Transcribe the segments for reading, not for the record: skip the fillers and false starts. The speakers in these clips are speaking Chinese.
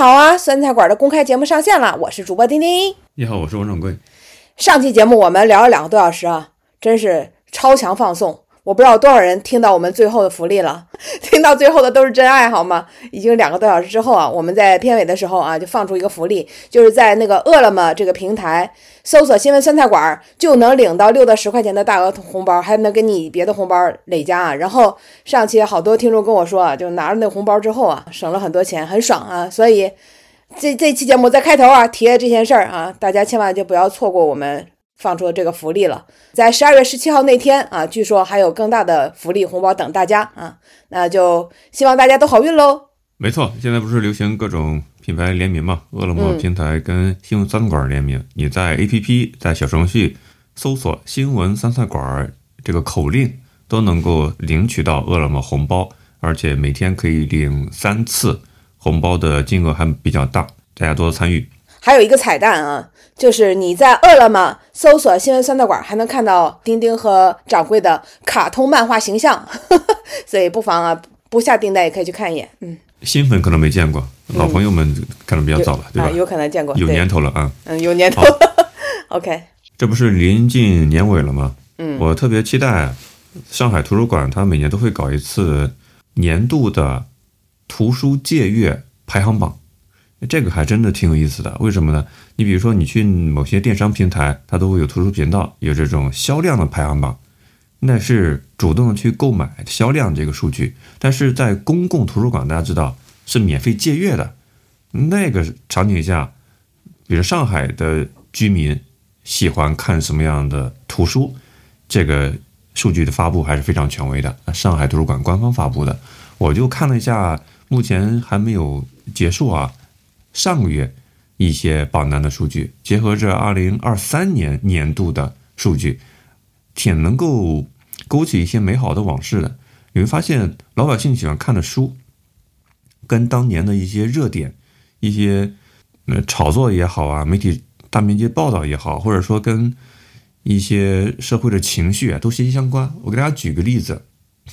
好啊，酸菜馆的公开节目上线了，我是主播丁丁。 你好，我是王掌柜。 上期节目我们聊了2个多小时啊，真是超强放送。我不知道多少人听到我们最后的福利了，听到最后的都是真爱好吗？已经2个多小时之后啊，我们在片尾的时候啊，就放出一个福利，就是在那个饿了么这个平台搜索新闻酸菜馆，就能领到6到10块钱的大额红包，还能给你别的红包累加啊。然后上期好多听众跟我说啊，就拿着那红包之后啊，省了很多钱，很爽啊。所以这期节目在开头啊提了这件事儿啊，大家千万就不要错过我们放出的这个福利了。在12月17号那天啊，据说还有更大的福利红包等大家啊，那就希望大家都好运喽。 没错，现在不是流行各种品牌联名嘛？饿了么平台跟新闻酸菜馆联名，你在 APP 在小程序搜索新闻酸菜馆这个口令都能够领取到饿了么红包，而且每天可以领3次，红包的金额还比较大，大家多多参与。 还有一个彩蛋啊，就是你在饿了么搜索新闻酸菜馆，还能看到丁丁和掌柜的卡通漫画形象，所以不妨啊，不下订单也可以去看一眼。 新粉可能没见过，老朋友们可能比较早了，对吧？ 有可能见过， 有年头了啊。 有年头了。OK， 这不是临近年尾了吗？我特别期待上海图书馆，它每年都会搞一次年度的图书借阅排行榜。这个还真的挺有意思的，为什么呢？你比如说你去某些电商平台，它都会有图书频道，有这种销量的排行榜，那是主动去购买销量这个数据。但是在公共图书馆，大家知道是免费借阅的，那个场景下，比如上海的居民喜欢看什么样的图书，这个数据的发布还是非常权威的，上海图书馆官方发布的。我就看了一下，目前还没有结束啊，上个月一些榜单的数据，结合着2023年年度的数据，挺能够勾起一些美好的往事的。你会发现老百姓喜欢看的书跟当年的一些热点，一些炒作也好啊，媒体大面积报道也好，或者说跟一些社会的情绪啊，都息息相关。我给大家举个例子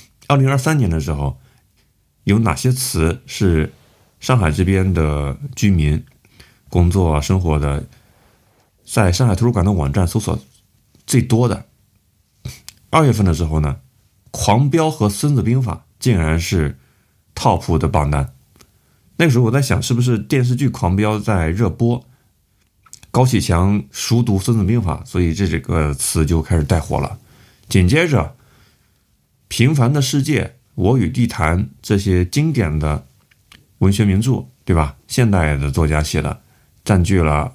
，2023年的时候有哪些词是上海这边的居民工作生活的在上海图书馆的网站搜索最多的？2月份的时候呢，狂飙和孙子兵法竟然是 top 的榜单。那个时候我在想，是不是电视剧狂飙在热播，高启强熟读孙子兵法，所以这个词就开始带火了。紧接着平凡的世界、我与地坛这些经典的文学名著，对吧？现代的作家写的，占据了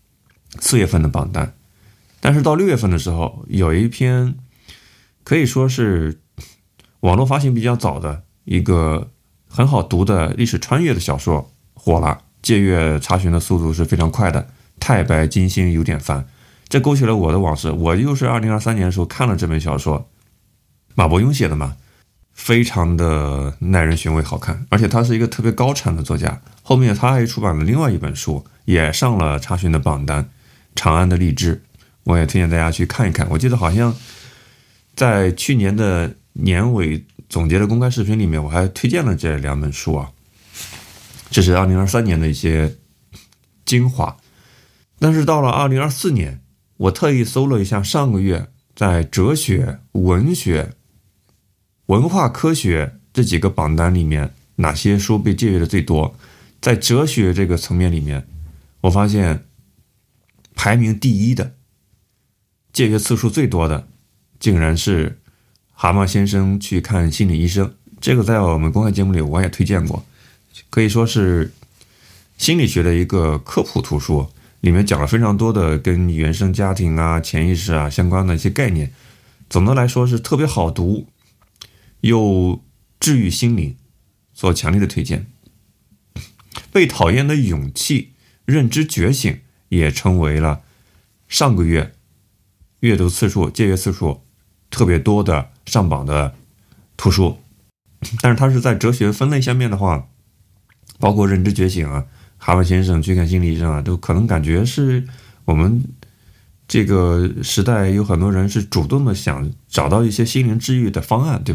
4月份的榜单。但是到6月份的时候，有一篇可以说是网络发行比较早的一个很好读的历史穿越的小说火了，借阅查询的速度是非常快的，太白金星有点烦。这勾起了我的往事，我又是2023年的时候看了这本小说，马伯庸写的嘛，非常的耐人寻味好看，而且他是一个特别高产的作家。后面他还出版了另外一本书，也上了查询的榜单，《长安的荔枝》，我也推荐大家去看一看。我记得好像在去年的年尾总结的公开视频里面，我还推荐了这2本书啊，这是2023年的一些精华。但是到了2024年，我特意搜了一下上个月在哲学、文学、文化科学这几个榜单里面，哪些书被借阅的最多。在哲学这个层面里面，我发现排名第1的借阅次数最多的竟然是蛤蟆先生去看心理医生。这个在我们公开节目里我也推荐过，可以说是心理学的一个科普图书，里面讲了非常多的跟原生家庭啊、潜意识啊相关的一些概念。总的来说是特别好读又治愈心灵，所强烈的推荐。被讨厌的勇气、认知觉醒也成为了上个月阅读次数、借阅次数特别多的上榜的图书。但是它是在哲学分类下面的话，包括认知觉醒啊、蛤蟆先生去看心理医生啊，都可能感觉是我们这个时代有很多人是主动的想找到一些心灵治愈的方案，对吧？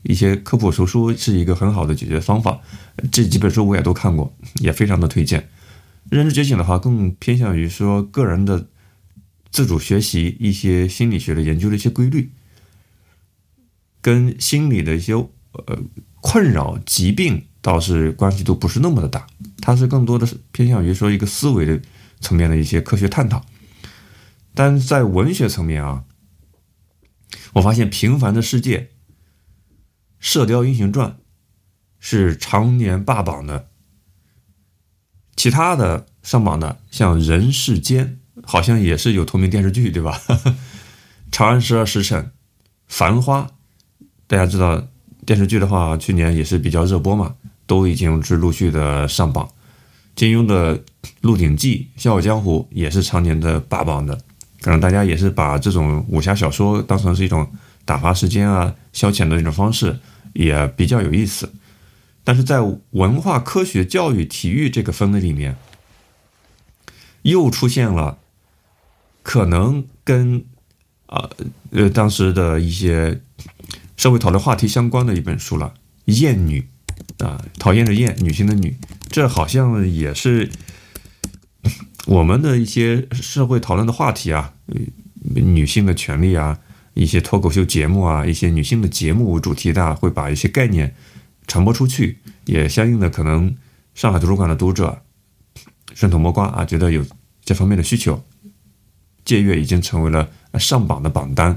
一些科普图书是一个很好的解决方法。这几本书我也都看过，也非常的推荐。认知觉醒的话，更偏向于说个人的自主学习一些心理学的研究的一些规律，跟心理的一些困扰疾病倒是关系度不是那么的大，它是更多的是偏向于说一个思维的层面的一些科学探讨。但在文学层面啊，我发现《平凡的世界》《射雕英雄传》是常年霸榜的，其他的上榜的像《人世间》好像也是有同名电视剧，对吧？长安十二时辰》《繁花》，大家知道电视剧的话，去年也是比较热播嘛，都已经是陆续的上榜。金庸的《鹿鼎记》《笑傲江湖》也是常年的霸榜的，可能大家也是把这种武侠小说当成是一种打发时间啊、消遣的一种方式，也比较有意思。但是在文化、科学、教育、体育这个分类里面，又出现了可能跟当时的一些社会讨论话题相关的一本书了，《厌女》讨厌的厌，女性的女，这好像也是我们的一些社会讨论的话题啊，女性的权利啊，一些脱口秀节目啊，一些女性的节目主题的，会把一些概念传播出去，也相应的可能上海图书馆的读者顺藤摸瓜啊，觉得有这方面的需求，借阅已经成为了上榜的榜单。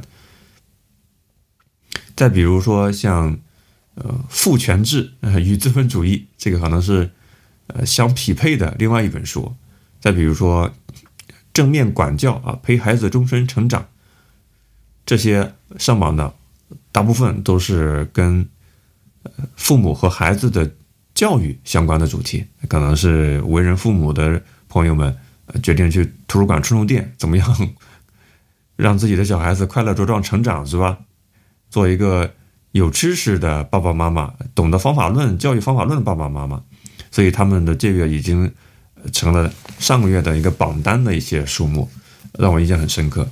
再比如说像父权制与资本主义，这个可能是相匹配的另外一本书。再比如说正面管教啊，陪孩子终身成长，这些上榜的大部分都是跟父母和孩子的教育相关的主题，可能是为人父母的朋友们决定去图书馆充充电，怎么样让自己的小孩子快乐茁壮成长，是吧？做一个有知识的爸爸妈妈，懂得方法论、教育方法论的爸爸妈妈，所以他们的借阅已经成了上个月的一个榜单的一些数目，让我印象很深刻。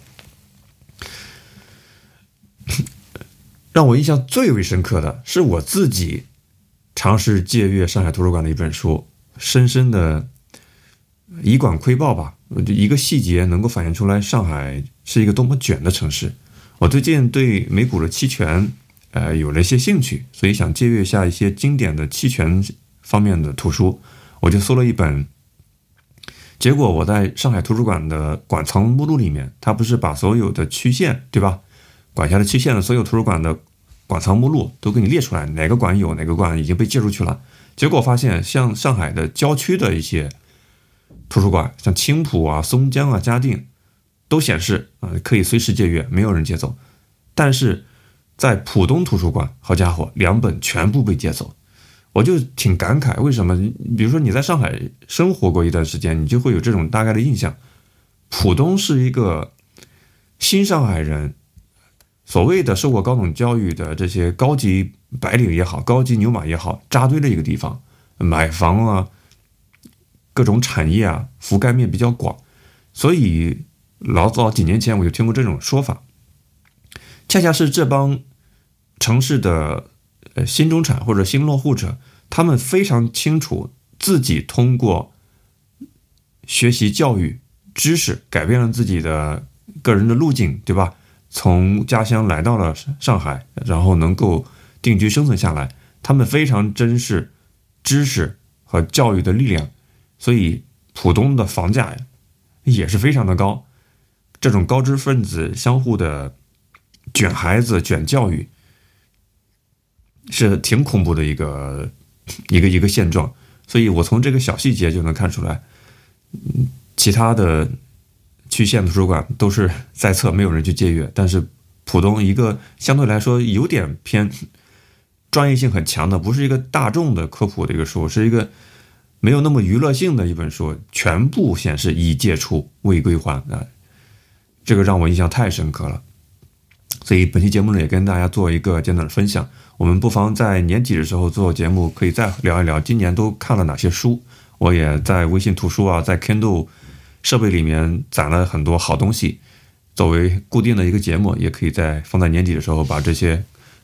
让我印象最为深刻的是我自己尝试借阅上海图书馆的一本书，深深的以管窥豹吧，一个细节能够反映出来上海是一个多么卷的城市。我最近对美股的期权有了一些兴趣，所以想借阅一下一些经典的期权方面的图书，我就搜了一本。结果我在上海图书馆的馆藏目录里面，它不是把所有的区县，对吧？管辖的区县的所有图书馆的馆藏目录都给你列出来，哪个馆有，哪个馆已经被借出去了。结果发现像上海的郊区的一些图书馆，像青浦啊、松江啊、嘉定都显示可以随时借阅，没有人借走。但是在浦东图书馆，好家伙，2本全部被借走。我就挺感慨，为什么？比如说你在上海生活过一段时间，你就会有这种大概的印象。浦东是一个新上海人，所谓的受过高等教育的这些高级白领也好，高级牛马也好，扎堆的一个地方，买房啊，各种产业啊，覆盖面比较广。所以老早几年前我就听过这种说法，恰恰是这帮城市的新中产或者新落户者，他们非常清楚自己通过学习教育知识改变了自己的个人的路径，对吧？从家乡来到了上海，然后能够定居生存下来，他们非常珍视知识和教育的力量，所以浦东的房价也是非常的高。这种高知分子相互的卷孩子、卷教育，是挺恐怖的一个现状。所以我从这个小细节就能看出来，其他的区县图书馆都是在册，没有人去借阅，但是浦东一个相对来说有点偏专业性很强的，不是一个大众的科普的一个书，是一个没有那么娱乐性的一本书，全部显示已借出未归还这个让我印象太深刻了。所以本期节目呢，也跟大家做一个简短的分享。我们不妨在年底的时候做节目，可以再聊一聊今年都看了哪些书。我也在微信图书啊，在 Kindle 设备里面攒了很多好东西，作为固定的一个节目，也可以在放在年底的时候把这些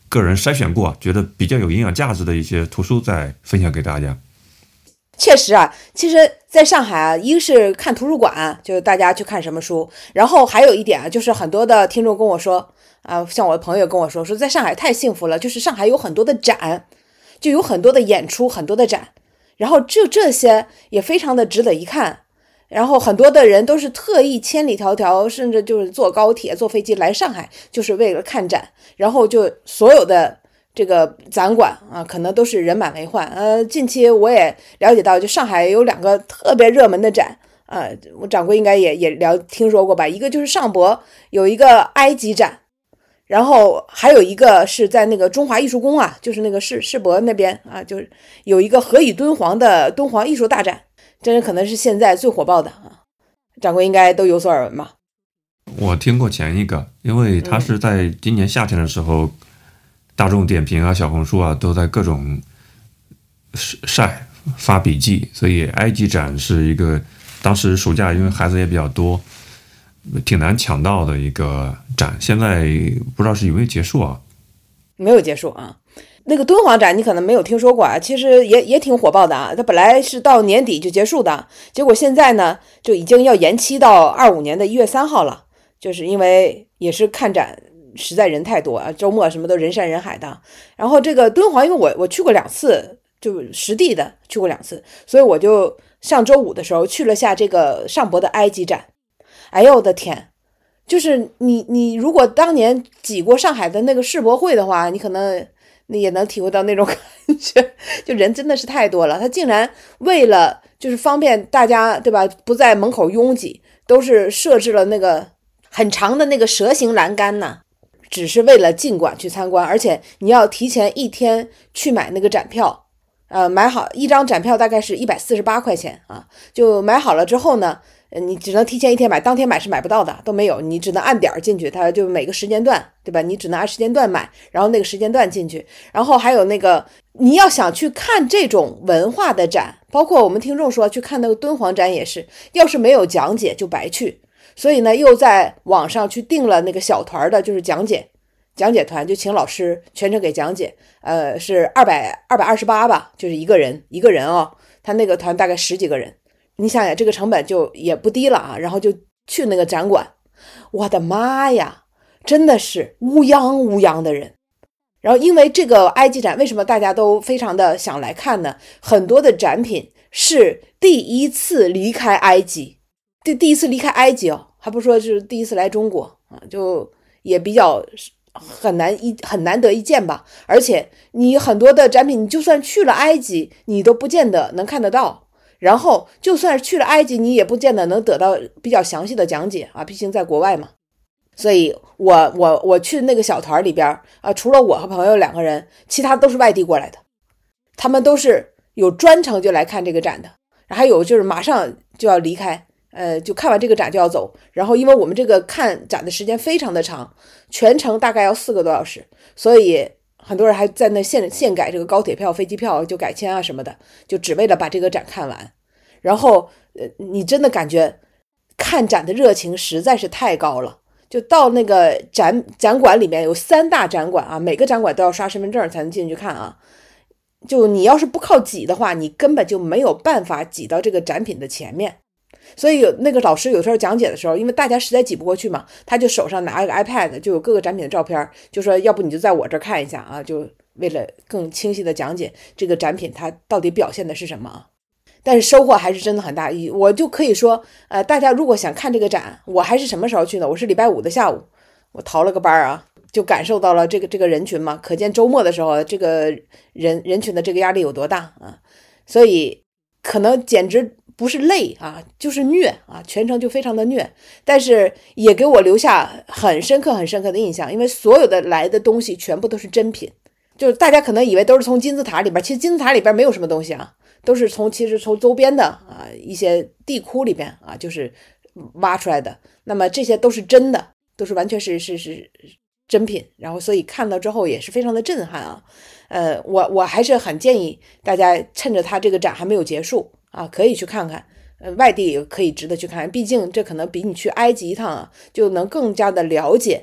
个人筛选过，觉得比较有营养价值的一些图书再分享给大家。 确实啊，其实在上海啊，一个是看图书馆，就是大家去看什么书，然后还有一点啊，就是很多的听众跟我说啊，像我的朋友跟我说在上海太幸福了，就是上海有很多的展，就有很多的演出，很多的展，然后就这些也非常的值得一看。然后很多的人都是特意千里迢迢，甚至就是坐高铁、坐飞机来上海，就是为了看展。然后就所有的这个展馆啊，可能都是人满为患。近期我也了解到，就上海有2个特别热门的展，我掌柜应该也听说过吧？一个就是上博有一个埃及展，然后还有一个是在那个中华艺术宫啊，就是那个世博那边啊，就是有一个何以敦煌的敦煌艺术大展。这可能是现在最火爆的啊，掌柜应该都有所耳闻吧？ 我听过前一个，因为他是在今年夏天的时候，大众点评啊、小红书啊都在各种晒发笔记，所以埃及展是一个当时暑假因为孩子也比较多，挺难抢到的一个展。现在不知道是有没有结束啊？ 没有结束啊。那个敦煌展你可能没有听说过啊，其实也挺火爆的啊。它本来是到年底就结束的，结果现在呢就已经要延期到25年的1月3号了，就是因为也是看展实在人太多啊，周末什么都人山人海的。然后这个敦煌，因为我去过2次，就实地的去过2次，所以我就上周五的时候去了下这个上博的埃及展。哎呦我的天！就是你如果当年挤过上海的那个世博会的话，你可能你也能体会到那种感觉，就人真的是太多了。他竟然为了就是方便大家，对吧？不在门口拥挤，都是设置了那个很长的那个蛇形栏杆呢，只是为了进馆去参观，而且你要提前1天去买那个展票，买好一张展票大概是148块钱啊，就买好了之后呢。你只能提前1天买，当天买是买不到的，都没有，你只能按点进去，它就每个时间段，对吧？你只能按时间段买，然后那个时间段进去。然后还有那个，你要想去看这种文化的展，包括我们听众说去看那个敦煌展也是，要是没有讲解就白去。所以呢，又在网上去订了那个小团的，就是讲解团，就请老师全程给讲解，是228吧，就是一个人哦，他那个团大概10几个人。你想想这个成本就也不低了啊，然后就去那个展馆，我的妈呀，真的是乌泱的人。然后因为这个埃及展为什么大家都非常的想来看呢？很多的展品是第一次离开埃及，第一次离开埃及哦，还不说是第一次来中国啊，就也比较很难得一见吧。而且你很多的展品，你就算去了埃及，你都不见得能看得到。然后就算是去了埃及，你也不见得能得到比较详细的讲解啊，毕竟在国外嘛。所以我去那个小团里边啊，除了我和朋友2个人，其他都是外地过来的，他们都是有专程就来看这个展的，还有就是马上就要离开，就看完这个展就要走。然后因为我们这个看展的时间非常的长，全程大概要4个多小时，所以很多人还在那现改这个高铁票、飞机票，就改签啊什么的，就只为了把这个展看完。然后你真的感觉看展的热情实在是太高了。就到那个展馆里面有3大展馆啊，每个展馆都要刷身份证才能进去看啊。就你要是不靠挤的话，你根本就没有办法挤到这个展品的前面。所以那个老师有时候讲解的时候，因为大家实在挤不过去嘛，他就手上拿一个 iPad， 就有各个展品的照片，就说要不你就在我这看一下啊，就为了更清晰的讲解这个展品它到底表现的是什么啊。但是收获还是真的很大，我就可以说，大家如果想看这个展，我还是什么时候去呢？我是礼拜5的下午，我逃了个班啊，就感受到了这个人群嘛，可见周末的时候，这个人群的这个压力有多大啊！所以可能简直不是累啊，就是虐啊，全程就非常的虐，但是也给我留下很深刻的印象，因为所有的来的东西全部都是真品，就是大家可能以为都是从金字塔里边，其实金字塔里边没有什么东西啊。都是其实从周边的一些地窟里边啊，就是挖出来的。那么这些都是真的，都是完全是真品。然后所以看到之后也是非常的震撼啊。我还是很建议大家趁着它这个展还没有结束啊，可以去看看。外地也可以值得去看，毕竟这可能比你去埃及一趟啊，就能更加的了解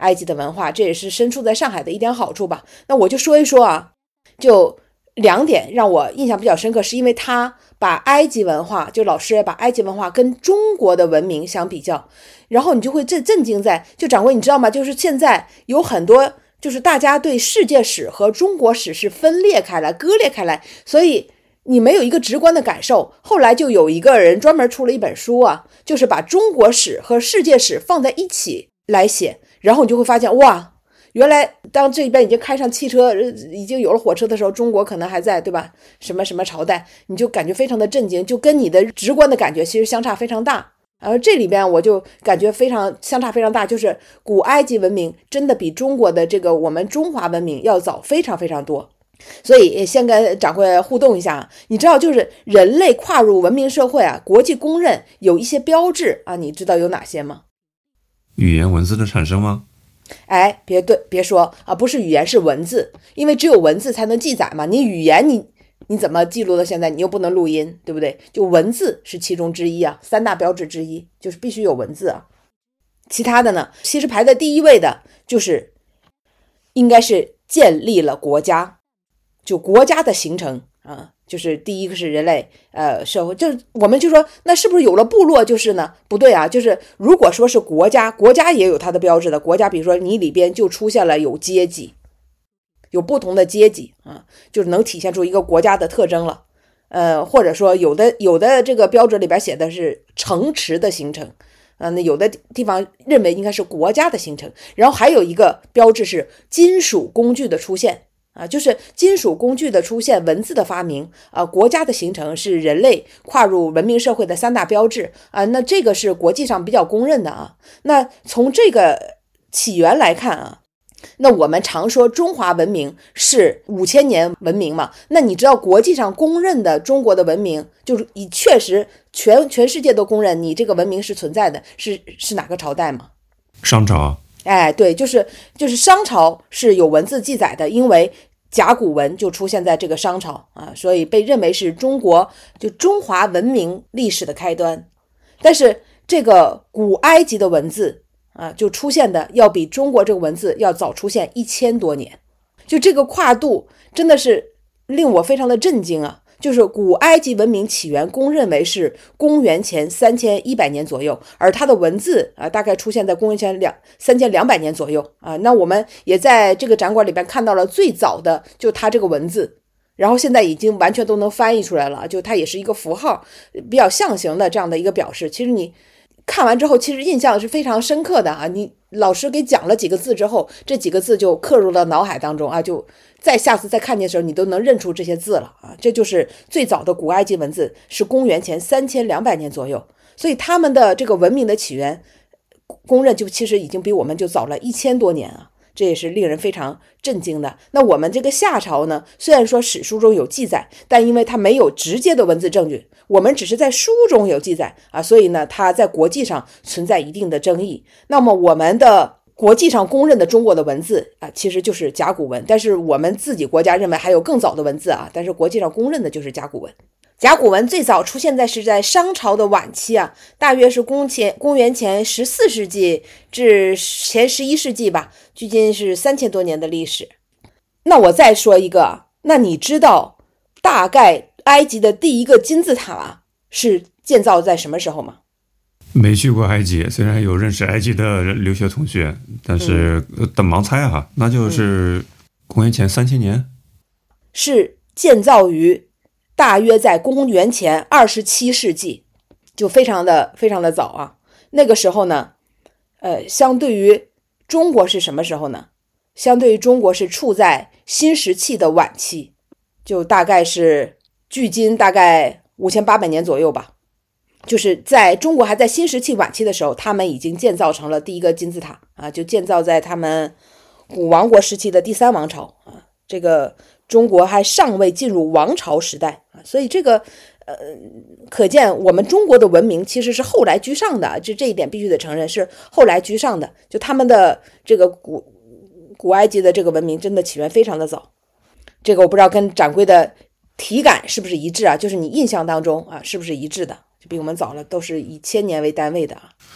埃及的文化，这也是身处在上海的一点好处吧。那我就说一说啊，就2点让我印象比较深刻，是因为他把埃及文化，就老师把埃及文化跟中国的文明相比较，然后你就会震惊在，就掌柜你知道吗？就是现在有很多，就是大家对世界史和中国史是分裂开来、割裂开来，所以你没有一个直观的感受。后来就有一个人专门出了一本书啊，就是把中国史和世界史放在一起来写，然后你就会发现，哇，原来当这边已经开上汽车，已经有了火车的时候，中国可能还在，对吧？什么什么朝代，你就感觉非常的震惊，就跟你的直观的感觉其实相差非常大。这里边我就感觉相差非常大，就是古埃及文明真的比中国的这个我们中华文明要早非常非常多。所以先跟掌柜互动一下，你知道就是人类跨入文明社会啊，国际公认有一些标志啊，你知道有哪些吗？ 语言文字的产生吗？ 哎，别说啊，不是语言是文字，因为只有文字才能记载嘛。你语言你怎么记录到现在？你又不能录音，对不对？就文字是其中之一啊，3大标志之一就是必须有文字啊。其他的呢，其实排在第一位的就是应该是建立了国家，就国家的形成啊，就是第一个是人类社会，就是我们就说那是不是有了部落就是呢？不对啊，就是如果说是国家，国家也有它的标志的。国家比如说你里边就出现了有阶级，有不同的阶级啊，就是能体现出一个国家的特征了。或者说有的这个标准里边写的是城池的形成，那有的地方认为应该是国家的形成。然后还有一个标志是金属工具的出现啊，就是金属工具的出现，文字的发明啊，国家的形成是人类跨入文明社会的3大标志啊。那这个是国际上比较公认的啊。那从这个起源来看啊，那我们常说中华文明是5000年文明嘛，那你知道国际上公认的中国的文明，就是确实全世界都公认你这个文明是存在的，是哪个朝代吗？ 商朝。 哎，对，就是商朝是有文字记载的，因为甲骨文就出现在这个商朝啊，所以被认为是中华文明历史的开端。但是这个古埃及的文字啊，就出现的要比中国这个文字要早出现1000多年，就这个跨度真的是令我非常的震惊啊！就是古埃及文明起源公认为是公元前3100年左右，而它的文字啊，大概出现在公元前3200年左右啊。那我们也在这个展馆里边看到了最早的就它这个文字，然后现在已经完全都能翻译出来了，就它也是一个符号，比较象形的这样的一个表示。其实你看完之后，其实印象是非常深刻的啊！你老师给讲了几个字之后，这几个字就刻入了脑海当中啊，就下次再看见的时候，你都能认出这些字了啊！这就是最早的古埃及文字，是公元前3200年左右，所以他们的这个文明的起源，公认就其实已经比我们就早了1000多年啊！这也是令人非常震惊的。那我们这个夏朝呢，虽然说史书中有记载，但因为它没有直接的文字证据，我们只是在书中有记载啊，所以呢，它在国际上存在一定的争议。那么我们的国际上公认的中国的文字啊，其实就是甲骨文，但是我们自己国家认为还有更早的文字啊，但是国际上公认的就是甲骨文。甲骨文最早出现是在商朝的晚期啊，大约是公元前14世纪至前11世纪吧，距今是3000多年的历史。那我再说一个，那你知道大概埃及的第一个金字塔是建造在什么时候吗？ 没去过埃及，虽然有认识埃及的留学同学，但是的盲猜哈，那就是公元前3000年， 是建造于大约在公元前27世纪，就非常的早啊。那个时候呢，相对于中国是什么时候呢？相对于中国是处在新石器的晚期，就大概是距今大概5800年左右吧。就是在中国还在新石器晚期的时候，他们已经建造成了第一个金字塔啊，就建造在他们古王国时期的第3王朝啊。这个中国还尚未进入王朝时代啊，所以这个可见我们中国的文明其实是后来居上的，这一点必须得承认是后来居上的。就他们的这个古埃及的这个文明真的起源非常的早，这个我不知道跟掌柜的体感是不是一致啊？就是你印象当中啊是不是一致的？就比我们早了，都是以1000年为单位的啊。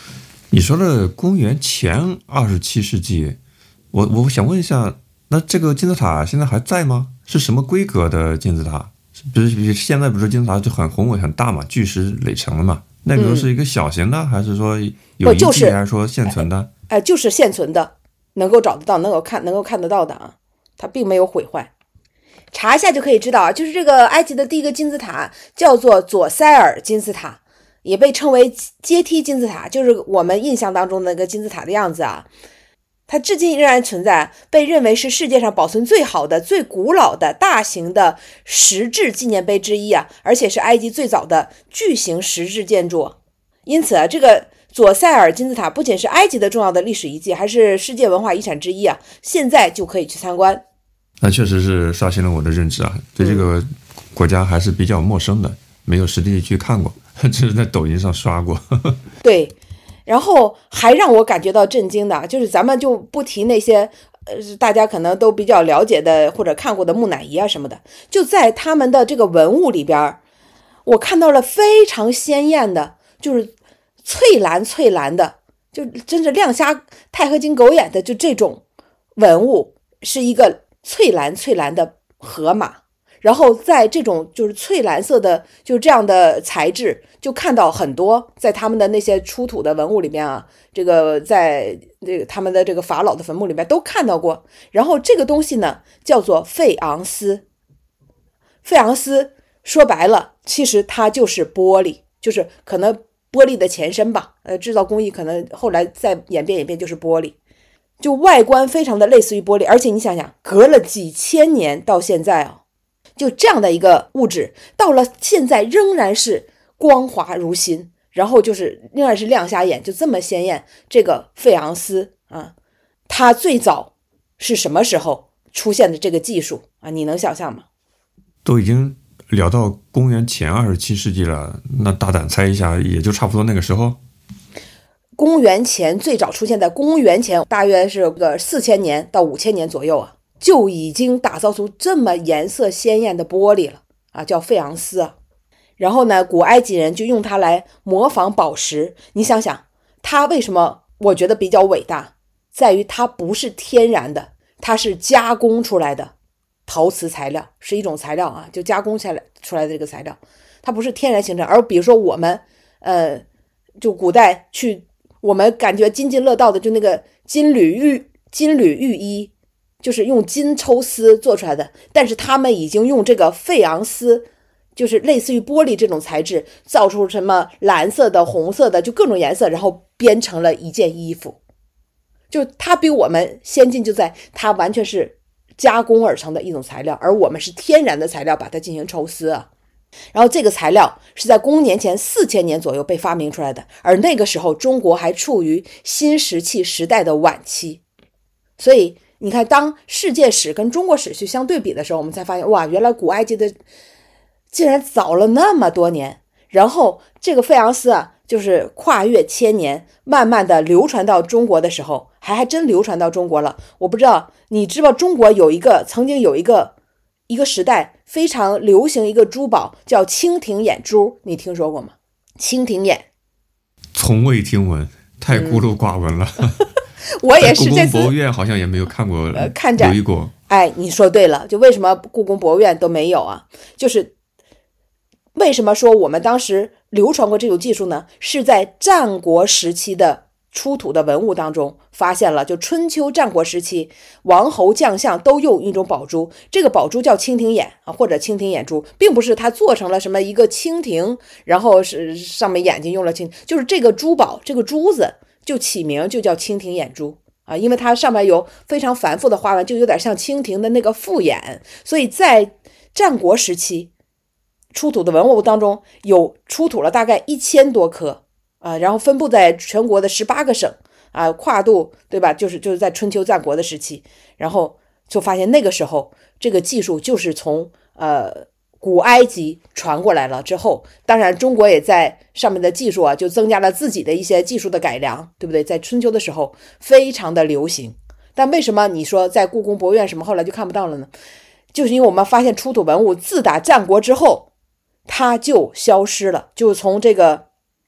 你说的公元前27世纪，我想问一下，那这个金字塔现在还在吗？是什么规格的金字塔？不是现在不是金字塔就很宏伟很大嘛，巨石垒成了嘛？那个是一个小型的，还是说有遗迹，还是说现存的？ 就是现存的，能够找得到，能够看得到的啊，它并没有毁坏。查一下就可以知道啊，就是这个埃及的第一个金字塔叫做左塞尔金字塔，也被称为阶梯金字塔，就是我们印象当中的那个金字塔的样子啊。它至今仍然存在，被认为是世界上保存最好的、最古老的大型的石质纪念碑之一啊，而且是埃及最早的巨型石质建筑。因此啊，这个左塞尔金字塔不仅是埃及的重要的历史遗迹，还是世界文化遗产之一啊！现在就可以去参观。 那确实是刷新了我的认知啊，对这个国家还是比较陌生的，没有实地去看过，只是在抖音上刷过。 对。然后还让我感觉到震惊的，就是咱们就不提那些大家可能都比较了解的或者看过的木乃伊啊什么的，就在他们的这个文物里边，我看到了非常鲜艳的，就是翠蓝的，就真是亮瞎钛合金狗眼的，就这种文物是一个翠蓝的河马。然后在这种就是翠蓝色的就这样的材质，就看到很多在他们的那些出土的文物里面啊，这个在这个他们的这个法老的坟墓里面都看到过。然后这个东西呢叫做费昂斯，费昂斯说白了其实它就是玻璃，就是可能玻璃的前身吧，制造工艺可能后来再演变就是玻璃，就外观非常的类似于玻璃。而且你想想，隔了几千年到现在啊，就这样的一个物质，到了现在仍然是光滑如新，然后就是仍然是亮瞎眼，就这么鲜艳。这个费昂斯啊，它最早是什么时候出现的这个技术啊？你能想象吗？ 都已经聊到公元前27世纪了，那大胆猜一下，也就差不多那个时候。 公元前最早出现在公元前大约是个4000年到5000年左右啊。就已经打造出这么颜色鲜艳的玻璃了啊，叫费昂斯啊。然后呢，古埃及人就用它来模仿宝石。你想想，它为什么我觉得比较伟大，在于它不是天然的，它是加工出来的陶瓷材料，是一种材料啊，就加工出来的这个材料，它不是天然形成。而比如说我们就古代去，我们感觉津津乐道的就那个金缕玉衣，就是用金抽丝做出来的，但是他们已经用这个费昂斯，就是类似于玻璃这种材质，造出什么蓝色的、红色的，就各种颜色，然后编成了一件衣服。就它比我们先进，就在它完全是加工而成的一种材料，而我们是天然的材料把它进行抽丝啊。然后这个材料是在公元前4000年左右被发明出来的，而那个时候中国还处于新石器时代的晚期，所以你看，当世界史跟中国史去相对比的时候，我们才发现，哇，原来古埃及的竟然早了那么多年。然后这个费昂斯啊，就是跨越千年，慢慢的流传到中国的时候，还真流传到中国了。我不知道你知道，中国曾经有一个时代非常流行一个珠宝叫蜻蜓眼珠，你听说过吗？蜻蜓眼， 从未听闻，太孤陋寡闻了。 我也是， 故宫博物院好像也没有看过， 看展留意过。 哎，你说对了，就为什么故宫博物院都没有啊？就是为什么说我们当时流传过这种技术呢？是在战国时期的出土的文物当中发现了，就春秋战国时期，王侯将相都用一种宝珠，这个宝珠叫蜻蜓眼啊，或者蜻蜓眼珠，并不是它做成了什么一个蜻蜓，然后是上面眼睛用了就是这个珠宝，这个珠子就起名就叫蜻蜓眼珠啊，因为它上面有非常繁复的花纹，就有点像蜻蜓的那个复眼，所以在战国时期出土的文物当中有出土了大概1000多颗啊，然后分布在全国的18个省啊，跨度对吧？就是在春秋战国的时期，然后就发现那个时候这个技术就是从古埃及传过来了之后，当然中国也在上面的技术啊，就增加了自己的一些技术的改良，对不对？在春秋的时候非常的流行，但为什么你说在故宫博物院什么后来就看不到了呢？就是因为我们发现出土文物自打战国之后，它就消失了，就从这个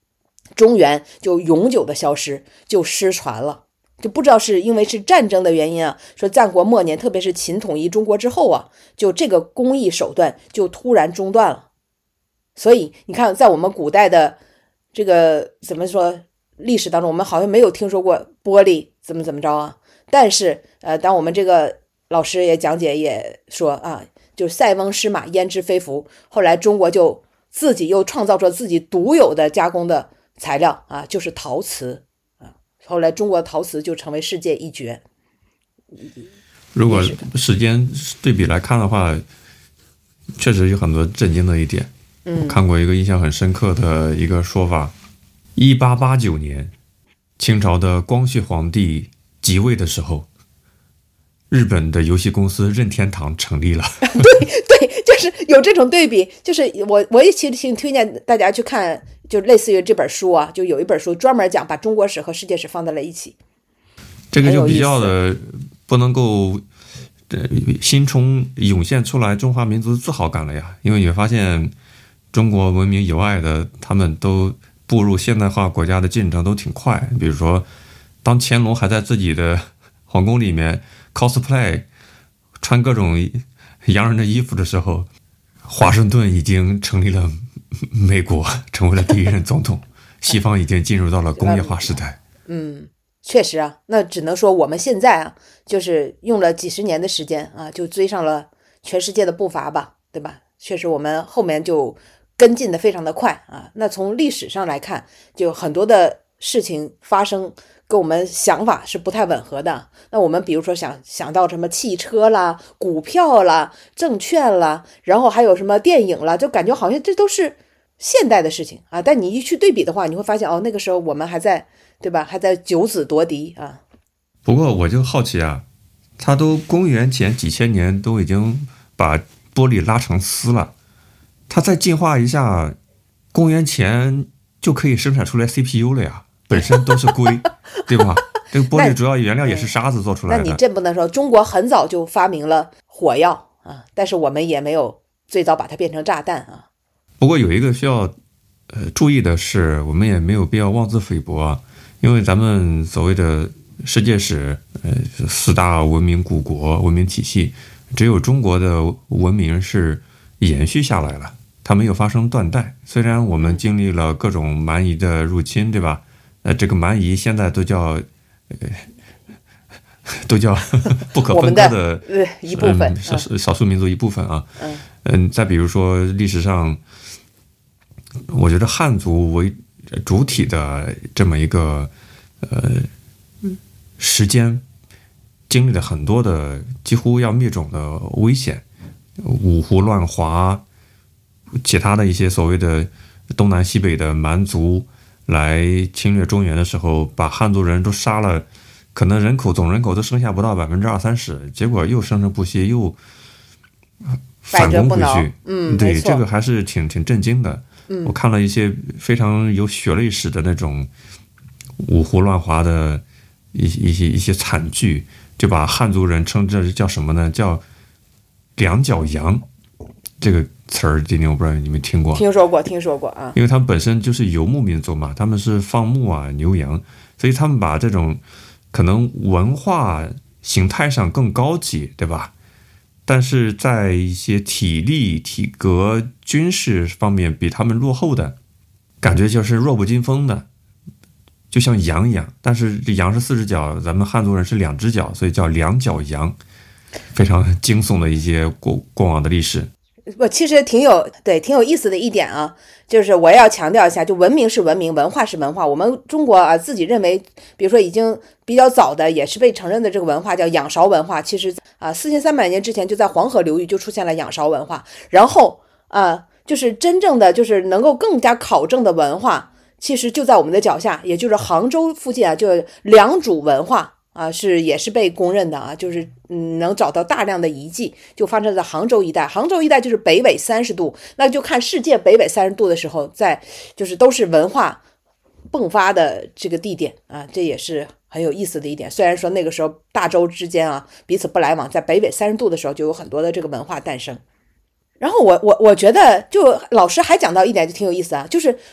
中原就永久的消失，就失传了。就不知道是因为是战争的原因啊，说战国末年，特别是秦统一中国之后啊，就这个工艺手段就突然中断了。所以你看，在我们古代的这个怎么说历史当中，我们好像没有听说过玻璃怎么着啊。但是当我们这个老师也讲解也说啊，就是塞翁失马焉知非福，后来中国就自己又创造出自己独有的加工的材料啊，就是陶瓷啊。后来中国陶瓷就成为世界一绝。 如果时间对比来看的话，确实有很多震惊的一点。我看过一个印象很深刻的一个说法：1889年，清朝的光绪皇帝即位的时候，日本的游戏公司任天堂成立了。 对，就是有这种对比。就是我也其实挺推荐大家去看，就类似于这本书啊，就有一本书专门讲把中国史和世界史放在了一起。 这个就比较的不能够心中涌现出来中华民族的自豪感了呀，因为你会发现中国文明以外的，他们都步入现代化国家的进程都挺快。比如说，当乾隆还在自己的皇宫里面 cosplay 穿各种洋人的衣服的时候，华盛顿已经成立了美国，成为了第一任总统。西方已经进入到了工业化时代。 确实啊，那只能说我们现在啊，就是用了几十年的时间啊，就追上了全世界的步伐吧，对吧？确实我们后面就跟进的非常的快啊。那从历史上来看，就很多的事情发生跟我们想法是不太吻合的。那我们比如说想到什么汽车啦、股票啦、证券啦，然后还有什么电影啦，就感觉好像这都是现代的事情啊。但你一去对比的话，你会发现哦，那个时候我们还在，对吧？还在九子夺嫡啊。 不过我就好奇啊，他都公元前几千年都已经把玻璃拉成丝了，它再进化一下，公元前就可以生产出来 CPU 了呀，本身都是硅，对吧？这个玻璃主要原料也是沙子做出来的。 那你这不能说，中国很早就发明了火药啊，但是我们也没有最早把它变成炸弹啊。 不过有一个需要注意的是，我们也没有必要妄自菲薄啊，因为咱们所谓的世界史四大文明古国文明体系，只有中国的文明是延续下来了，它没有发生断代。虽然我们经历了各种蛮夷的入侵，对吧？这个蛮夷现在都叫不可分割的一部分， 少数民族一部分啊。再比如说历史上，我觉得汉族为主体的这么一个时间，经历了很多的几乎要灭种的危险，五胡乱华，其他的一些所谓的东南西北的蛮族来侵略中原的时候，把汉族人都杀了，可能总人口都剩下不到20-30%，结果又生生不息，又反攻回去。对，这个还是挺震惊的。我看了一些非常有血泪史的那种五胡乱华的一些惨剧，就把汉族人称这叫什么呢？叫两脚羊。这个词儿今天我不知道你们听过。 听说过啊。 因为他们本身就是游牧民族嘛，他们是放牧啊牛羊，所以他们把这种可能文化形态上更高级，对吧？但是在一些体力、体格、军事方面比他们落后的，感觉就是弱不禁风的，就像羊一样。但是这羊是4只脚，咱们汉族人是2只脚，所以叫两脚羊，非常惊悚的一些过往的历史。 我其实挺有意思的一点啊，就是我也要强调一下，就文明是文明，文化是文化。我们中国啊，自己认为，比如说已经比较早的，也是被承认的这个文化叫仰韶文化。其实啊，4300年之前就在黄河流域就出现了仰韶文化，然后就是真正的就是能够更加考证的文化，其实就在我们的脚下，也就是杭州附近啊，就良渚文化。也是被公认的啊，就是能找到大量的遗迹，就发生在杭州一带。杭州一带就是北纬30度，那就看世界北纬30度的时候，就是都是文化迸发的这个地点啊，这也是很有意思的一点。虽然说那个时候大洲之间啊彼此不来往，在北纬30度的时候就有很多的这个文化诞生。然后我觉得就老师还讲到一点就挺有意思啊，就是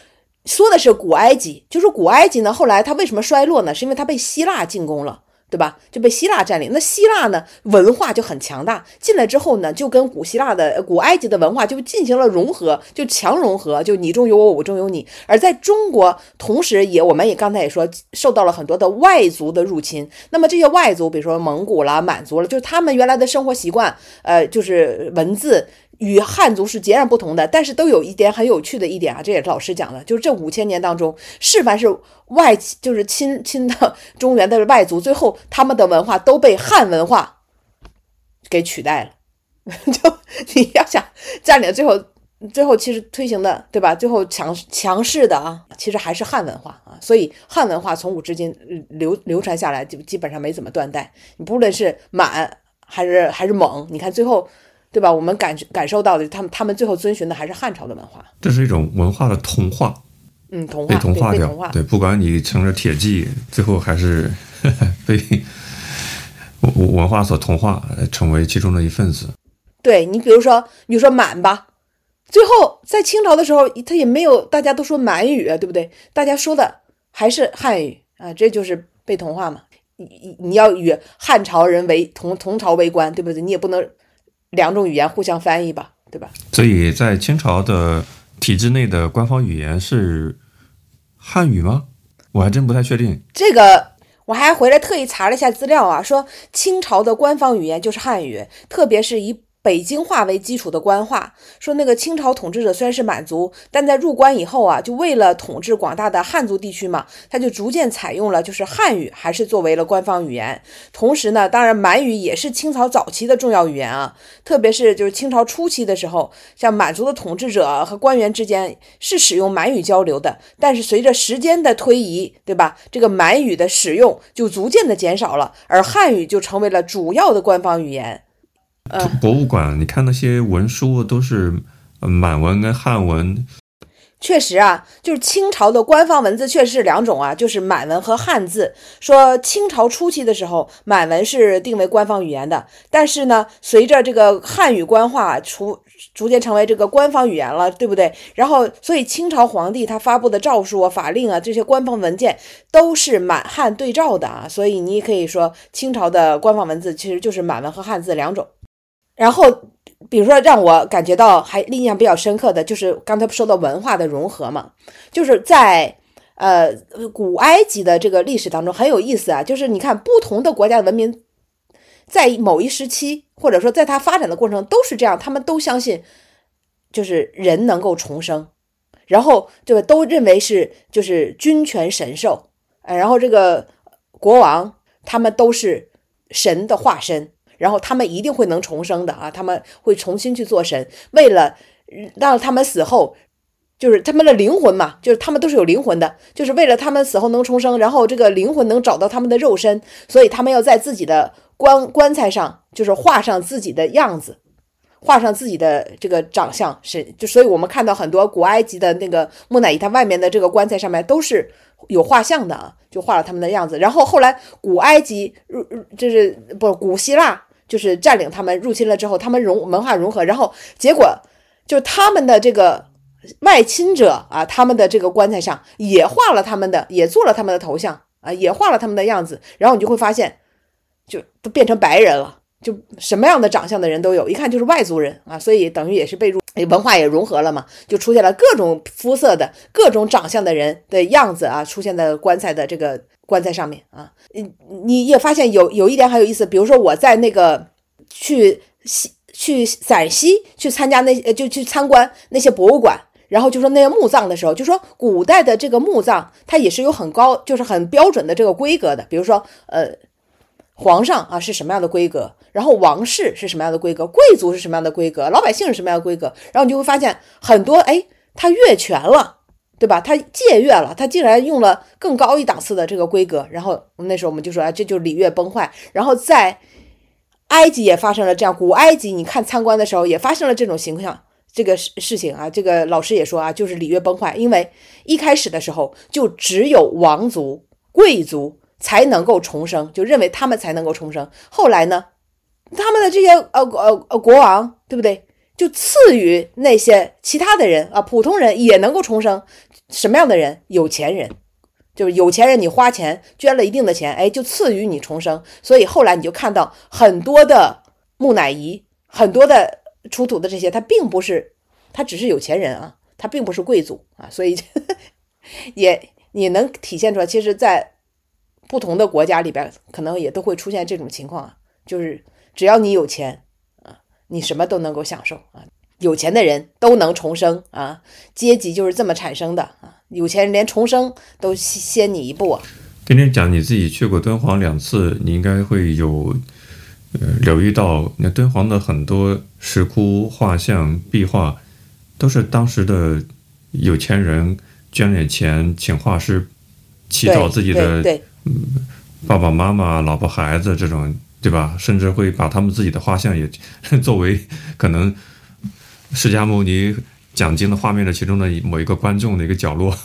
说的是古埃及，就是古埃及呢，后来它为什么衰落呢？是因为它被希腊进攻了。对吧？就被希腊占领。那希腊呢，文化就很强大，进来之后呢，就跟古埃及的文化就进行了融合，就强融合，就你中有我，我中有你。而在中国，同时我们也刚才也说，受到了很多的外族的入侵。那么这些外族，比如说蒙古啦、满族了，就是他们原来的生活习惯，就是文字与汉族是截然不同的，但是都有一点很有趣的一点啊，这也是老师讲的，就是这5000年当中，是凡是就是亲的中原的外族，最后他们的文化都被汉文化给取代了。就你要想占领，最后其实推行的，对吧？最后强势的啊，其实还是汉文化啊。所以汉文化从古至今流传下来，就基本上没怎么断代。你不论是满还是蒙，你看最后。对吧？我们感受到的，他们最后遵循的还是汉朝的文化。 这是一种文化的同化， 同化被同化掉。对，不管你成了铁骑，最后还是被文化所同化，成为其中的一份子。 对，你比如说满吧，最后在清朝的时候，他也没有大家都说满语，对不对？大家说的还是汉语啊，这就是被同化嘛。你要与汉朝人同朝为官，对不对？你也不能两种语言互相翻译吧，对吧？ 所以在清朝的体制内的官方语言是汉语吗？我还真不太确定。 这个我还回来特意查了一下资料啊，说清朝的官方语言就是汉语，特别是以北京话为基础的官话。说那个清朝统治者虽然是满族，但在入关以后啊，就为了统治广大的汉族地区嘛，他就逐渐采用了就是汉语，还是作为了官方语言。同时呢，当然满语也是清朝早期的重要语言啊，特别是就是清朝初期的时候，像满族的统治者和官员之间是使用满语交流的，但是随着时间的推移，对吧？这个满语的使用就逐渐的减少了，而汉语就成为了主要的官方语言。 博物馆你看那些文书都是满文跟汉文。 确实啊，就是清朝的官方文字确实是两种啊，就是满文和汉字。说清朝初期的时候，满文是定为官方语言的，但是呢，随着这个汉语官话逐渐成为这个官方语言了，对不对？然后，所以清朝皇帝他发布的诏书啊、法令啊，这些官方文件都是满汉对照的啊，所以你可以说清朝的官方文字其实就是满文和汉字两种。然后比如说让我感觉到还印象比较深刻的就是刚才说到文化的融合嘛，就是在古埃及的这个历史当中很有意思啊，就是你看不同的国家的文明在某一时期或者说在它发展的过程都是这样，他们都相信就是人能够重生，然后就都认为是就是君权神授，然后这个国王他们都是神的化身，然后他们一定会能重生的啊！他们会重新去做神，为了让他们死后，就是他们的灵魂嘛，就是他们都是有灵魂的，就是为了他们死后能重生，然后这个灵魂能找到他们的肉身，所以他们要在自己的棺材上，就是画上自己的样子，画上自己的这个长相，所以我们看到很多古埃及的那个木乃伊，它外面的这个棺材上面都是有画像的啊，就画了他们的样子。然后后来古埃及古希腊就是占领他们入侵了之后，他们文化融合，然后结果就他们的这个外侵者啊，他们的这个棺材上也画了他们的，也做了他们的头像啊，也画了他们的样子，然后你就会发现就都变成白人了，就什么样的长相的人都有，一看就是外族人啊，所以等于也是被文化也融合了嘛，就出现了各种肤色的各种长相的人的样子啊，出现在棺材的这个棺材上面啊。你也发现有一点很有意思，比如说我在那个去陕西去参加就去参观那些博物馆，然后就说那些墓葬的时候，就说古代的这个墓葬它也是有很高就是很标准的这个规格的，比如说皇上啊是什么样的规格，然后王室是什么样的规格，贵族是什么样的规格，老百姓是什么样的规格，然后你就会发现很多他越权了，对吧？他僭越了，他竟然用了更高一档次的这个规格，然后那时候我们就说这就是礼乐崩坏。然后在埃及也发生了这样，古埃及你看参观的时候也发生了这种形象，这个事情啊，这个老师也说啊，就是礼乐崩坏，因为一开始的时候就只有王族贵族才能够重生，就认为他们才能够重生。后来呢，他们的这些国王，对不对？就赐予那些其他的人啊，普通人也能够重生， 什么样的人？有钱人，就是有钱人，你花钱捐了一定的钱，哎，就赐予你重生。所以后来你就看到很多的木乃伊，很多的出土的这些，他只是有钱人啊，他并不是贵族啊，所以你能体现出来，其实在不同的国家里边，可能也都会出现这种情况啊，就是只要你有钱啊，你什么都能够享受啊。有钱的人都能重生啊，阶级就是这么产生的啊。有钱人连重生都先你一步啊。 今天讲你自己去过敦煌2次，你应该会有留意到，那敦煌的很多石窟、画像、壁画，都是当时的有钱人捐点钱请画师祈祷自己的爸爸妈妈、老婆孩子这种，对吧？甚至会把他们自己的画像也作为可能释迦牟尼讲经的画面的其中的某一个观众的一个角落。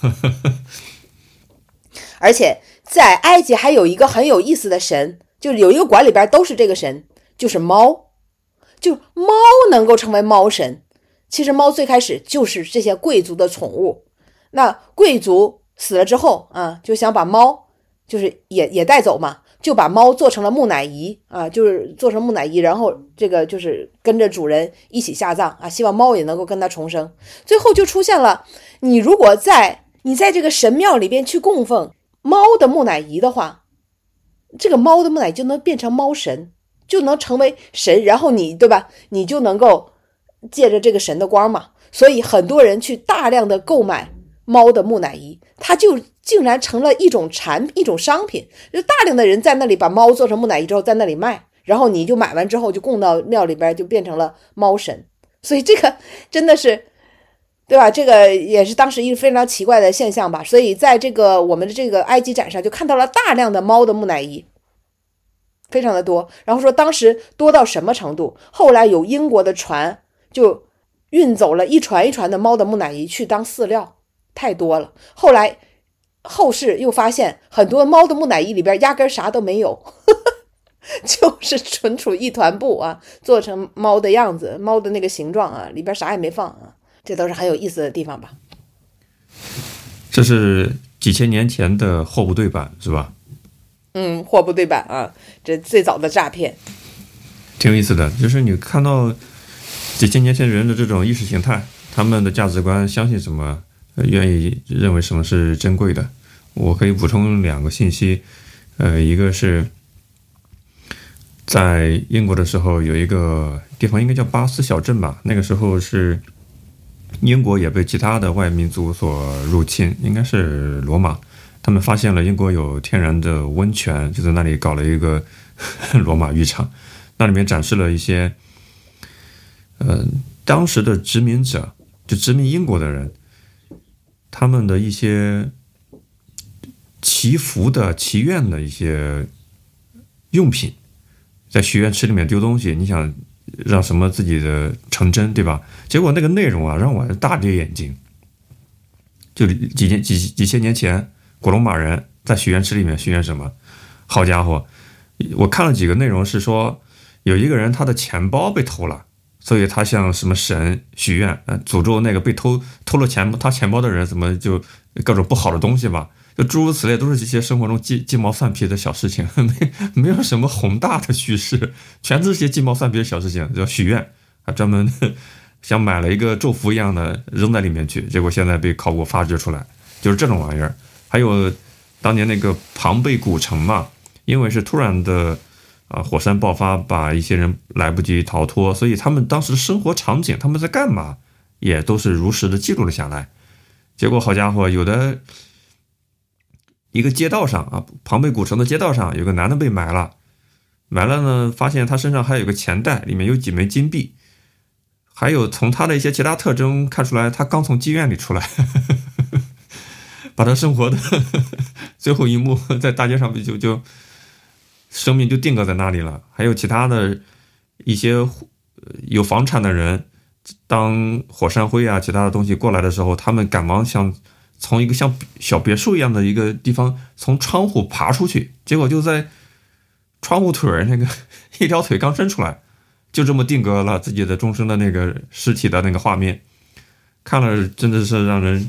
而且在埃及还有一个很有意思的神，就是有一个馆里边都是这个神，就是猫。就猫能够成为猫神，其实猫最开始就是这些贵族的宠物。那贵族死了之后啊，就想把猫就是也带走嘛，就把猫做成了木乃伊啊，就是做成木乃伊，然后这个就是跟着主人一起下葬啊，希望猫也能够跟它重生。最后就出现了，你如果你在这个神庙里边去供奉猫的木乃伊的话，这个猫的木乃伊就能变成猫神，就能成为神，然后你对吧，你就能够借着这个神的光嘛。所以很多人去大量的购买猫的木乃伊，它就竟然成了一种商品，就大量的人在那里把猫做成木乃伊之后在那里卖，然后你就买完之后就供到庙里边，就变成了猫神。所以这个真的是，对吧？这个也是当时一个非常奇怪的现象吧。所以在我们的这个埃及展上就看到了大量的猫的木乃伊，非常的多。然后说当时多到什么程度，后来有英国的船就运走了一船一船的猫的木乃伊去当饲料，太多了。后世又发现很多猫的木乃伊里边压根啥都没有，就是纯属一团布啊，做成猫的样子，猫的那个形状啊，里边啥也没放啊。这都是很有意思的地方吧。 这是几千年前的货不对版是吧？ 货不对版啊，这最早的诈骗。 挺有意思的，就是你看到几千年前人的这种意识形态，他们的价值观相信什么，愿意认为什么是珍贵的。我可以补充2个信息，一个是在英国的时候有一个地方应该叫巴斯小镇吧，那个时候是英国也被其他的外民族所入侵，应该是罗马，他们发现了英国有天然的温泉，就在那里搞了一个罗马浴场，那里面展示了一些当时的殖民者，就殖民英国的人，他们的一些祈福的祈愿的一些用品，在许愿池里面丢东西，你想让什么自己的成真，对吧？结果那个内容啊，让我大跌眼镜。就几千年前，古罗马人在许愿池里面许愿什么？好家伙，我看了几个内容是说，有一个人他的钱包被偷了，所以他向什么神许愿，诅咒那个被偷了他钱包的人，怎么就各种不好的东西吧。就诸如此类，都是这些生活中鸡毛蒜皮的小事情，没有什么宏大的叙事，全是些鸡毛蒜皮的小事情，叫许愿啊，专门像买了一个咒符一样的扔在里面去，结果现在被考古发掘出来，就是这种玩意儿。还有当年那个庞贝古城嘛，因为是突然的火山爆发，把一些人来不及逃脱，所以他们当时的生活场景，他们在干嘛，也都是如实的记录了下来。结果好家伙，有的一个街道上啊，庞贝古城的街道上有个男的被埋了呢，发现他身上还有个钱袋，里面有几枚金币，还有从他的一些其他特征看出来，他刚从妓院里出来，把他生活的最后一幕在大街上就生命就定格在那里了。还有其他的一些有房产的人，当火山灰啊其他的东西过来的时候，他们赶忙想从一个像小别墅一样的一个地方从窗户爬出去，结果就在窗户腿那个一条腿刚伸出来，就这么定格了自己的终身的那个尸体的那个画面，看了真的是让人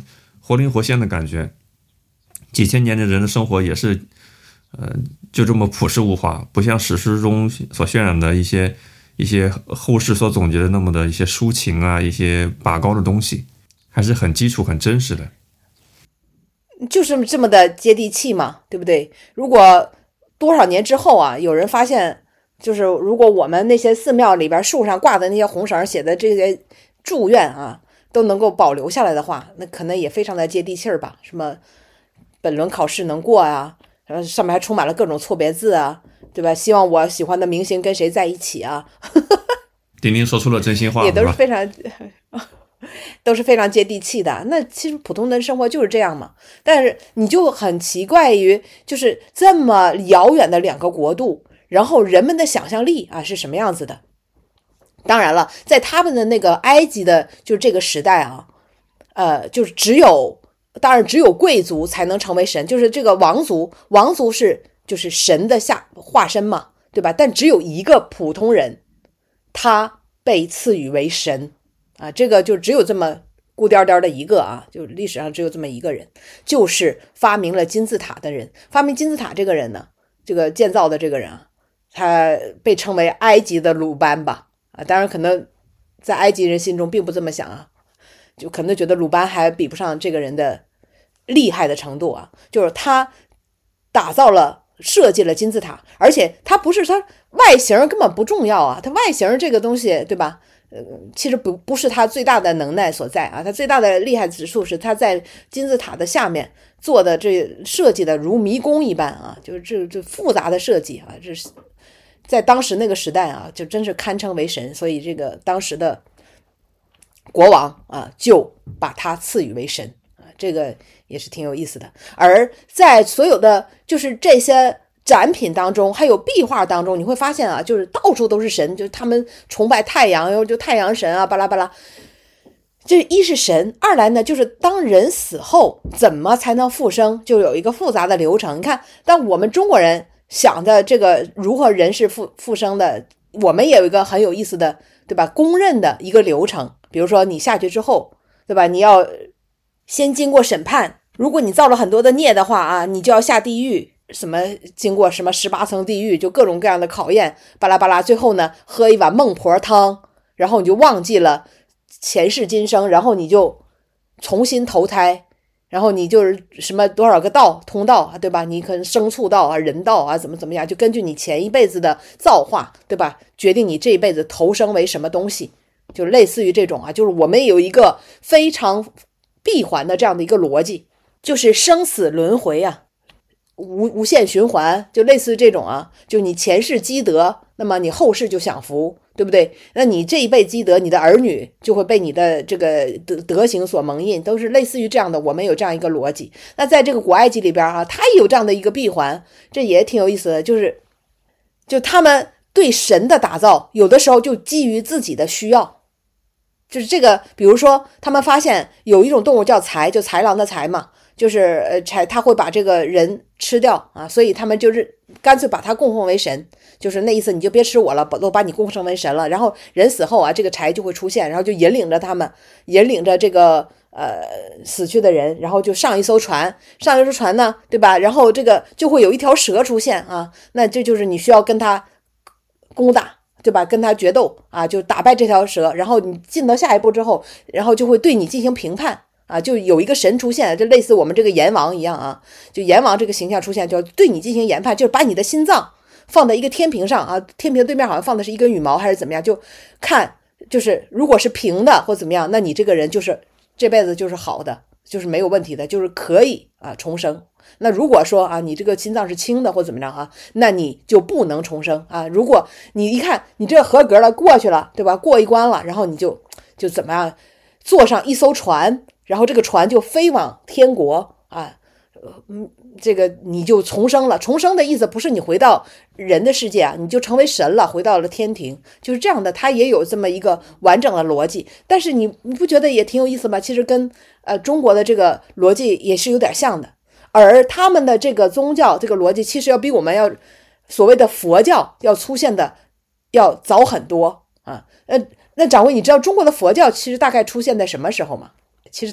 活灵活现的感觉。几千年的人的生活也是就这么朴实无华，不像史诗中所渲染的一些后世所总结的那么的一些抒情啊，一些拔高的东西，还是很基础很真实的， 就是这么的接地气嘛，对不对？如果多少年之后啊，有人发现，就是如果我们那些寺庙里边树上挂的那些红绳写的这些祝愿啊，都能够保留下来的话，那可能也非常的接地气儿吧。什么本轮考试能过啊，然后上面还充满了各种错别字啊，对吧？希望我喜欢的明星跟谁在一起啊。 丁丁说出了真心话， 也都是非常都是非常接地气的。那其实普通人生活就是这样嘛。但是你就很奇怪于，就是这么遥远的两个国度，然后人们的想象力啊是什么样子的？当然了，在他们的那个埃及的就是这个时代啊，就是当然只有贵族才能成为神，就是这个王族是就是神的化身嘛，对吧？但只有一个普通人，他被赐予为神啊，这个就只有这么孤颠颠的一个啊，就历史上只有这么一个人，就是发明了金字塔的人。发明金字塔这个人呢，这个建造的这个人啊，他被称为埃及的鲁班吧。啊，当然可能在埃及人心中并不这么想啊，就可能觉得鲁班还比不上这个人的厉害的程度啊。就是他设计了金字塔，而且他外形根本不重要啊，他外形这个东西，对吧？其实不是他最大的能耐所在啊，他最大的厉害指数是他在金字塔的下面做的这设计的如迷宫一般啊，就是这复杂的设计啊，这是在当时那个时代啊，就真是堪称为神，所以这个当时的国王啊，就把他赐予为神啊，这个也是挺有意思的。而在所有的就是这些展品当中，还有壁画当中，你会发现啊，就是到处都是神，就是他们崇拜太阳，就太阳神啊，巴拉巴拉。这一是神，二来呢，就是当人死后怎么才能复生，就有一个复杂的流程。你看，当我们中国人想的这个如何人是复生的，我们也有一个很有意思的，对吧？公认的一个流程。比如说你下去之后，对吧？你要先经过审判，如果你造了很多的孽的话啊，你就要下地狱。什么经过什么18层地狱，就各种各样的考验，巴拉巴拉，最后呢喝一碗孟婆汤，然后你就忘记了前世今生，然后你就重新投胎，然后你就是什么多少个通道，对吧？你可能牲畜道啊、人道啊，怎么样，就根据你前一辈子的造化，对吧？决定你这一辈子投生为什么东西，就类似于这种啊，就是我们有一个非常闭环的这样的一个逻辑，就是生死轮回啊。无限循环，就类似这种啊，就你前世积德，那么你后世就享福，对不对？那你这一辈积德，你的儿女就会被你的这个德行所蒙印，都是类似于这样的。我们有这样一个逻辑。那在这个古埃及里边啊，它也有这样的一个闭环，这也挺有意思的。就他们对神的打造，有的时候就基于自己的需要。就是这个，比如说他们发现有一种动物叫豺，就豺狼的豺嘛。就是他会把这个人吃掉啊，所以他们就是干脆把他供奉为神，就是那意思，你就别吃我了，都把你供奉为神了。然后人死后啊，这个豺就会出现，然后就引领着他们，引领着这个死去的人，然后就上一艘船呢，对吧？然后这个就会有一条蛇出现啊，那这就是你需要跟他攻打，对吧？跟他决斗啊，就打败这条蛇，然后你进到下一步之后，然后就会对你进行评判。啊，就有一个神出现，就类似我们这个阎王一样啊，就阎王这个形象出现，就要对你进行研判，就是把你的心脏放在一个天平上啊，天平对面好像放的是一根羽毛还是怎么样，就看就是如果是平的或怎么样，那你这个人就是这辈子就是好的，就是没有问题的，就是可以啊重生。那如果说啊你这个心脏是轻的或怎么样啊，那你就不能重生啊。如果你一看你这合格了过去了，对吧？过一关了，然后你就怎么样坐上一艘船。然后这个船就飞往天国啊，这个你就重生了。重生的意思不是你回到人的世界啊，你就成为神了，回到了天庭，就是这样的。它也有这么一个完整的逻辑，但是你不觉得也挺有意思吗？其实跟中国的这个逻辑也是有点像的，而他们的这个宗教这个逻辑其实要比我们要所谓的佛教要出现的要早很多啊。那掌柜，你知道中国的佛教其实大概出现在什么时候吗？其实它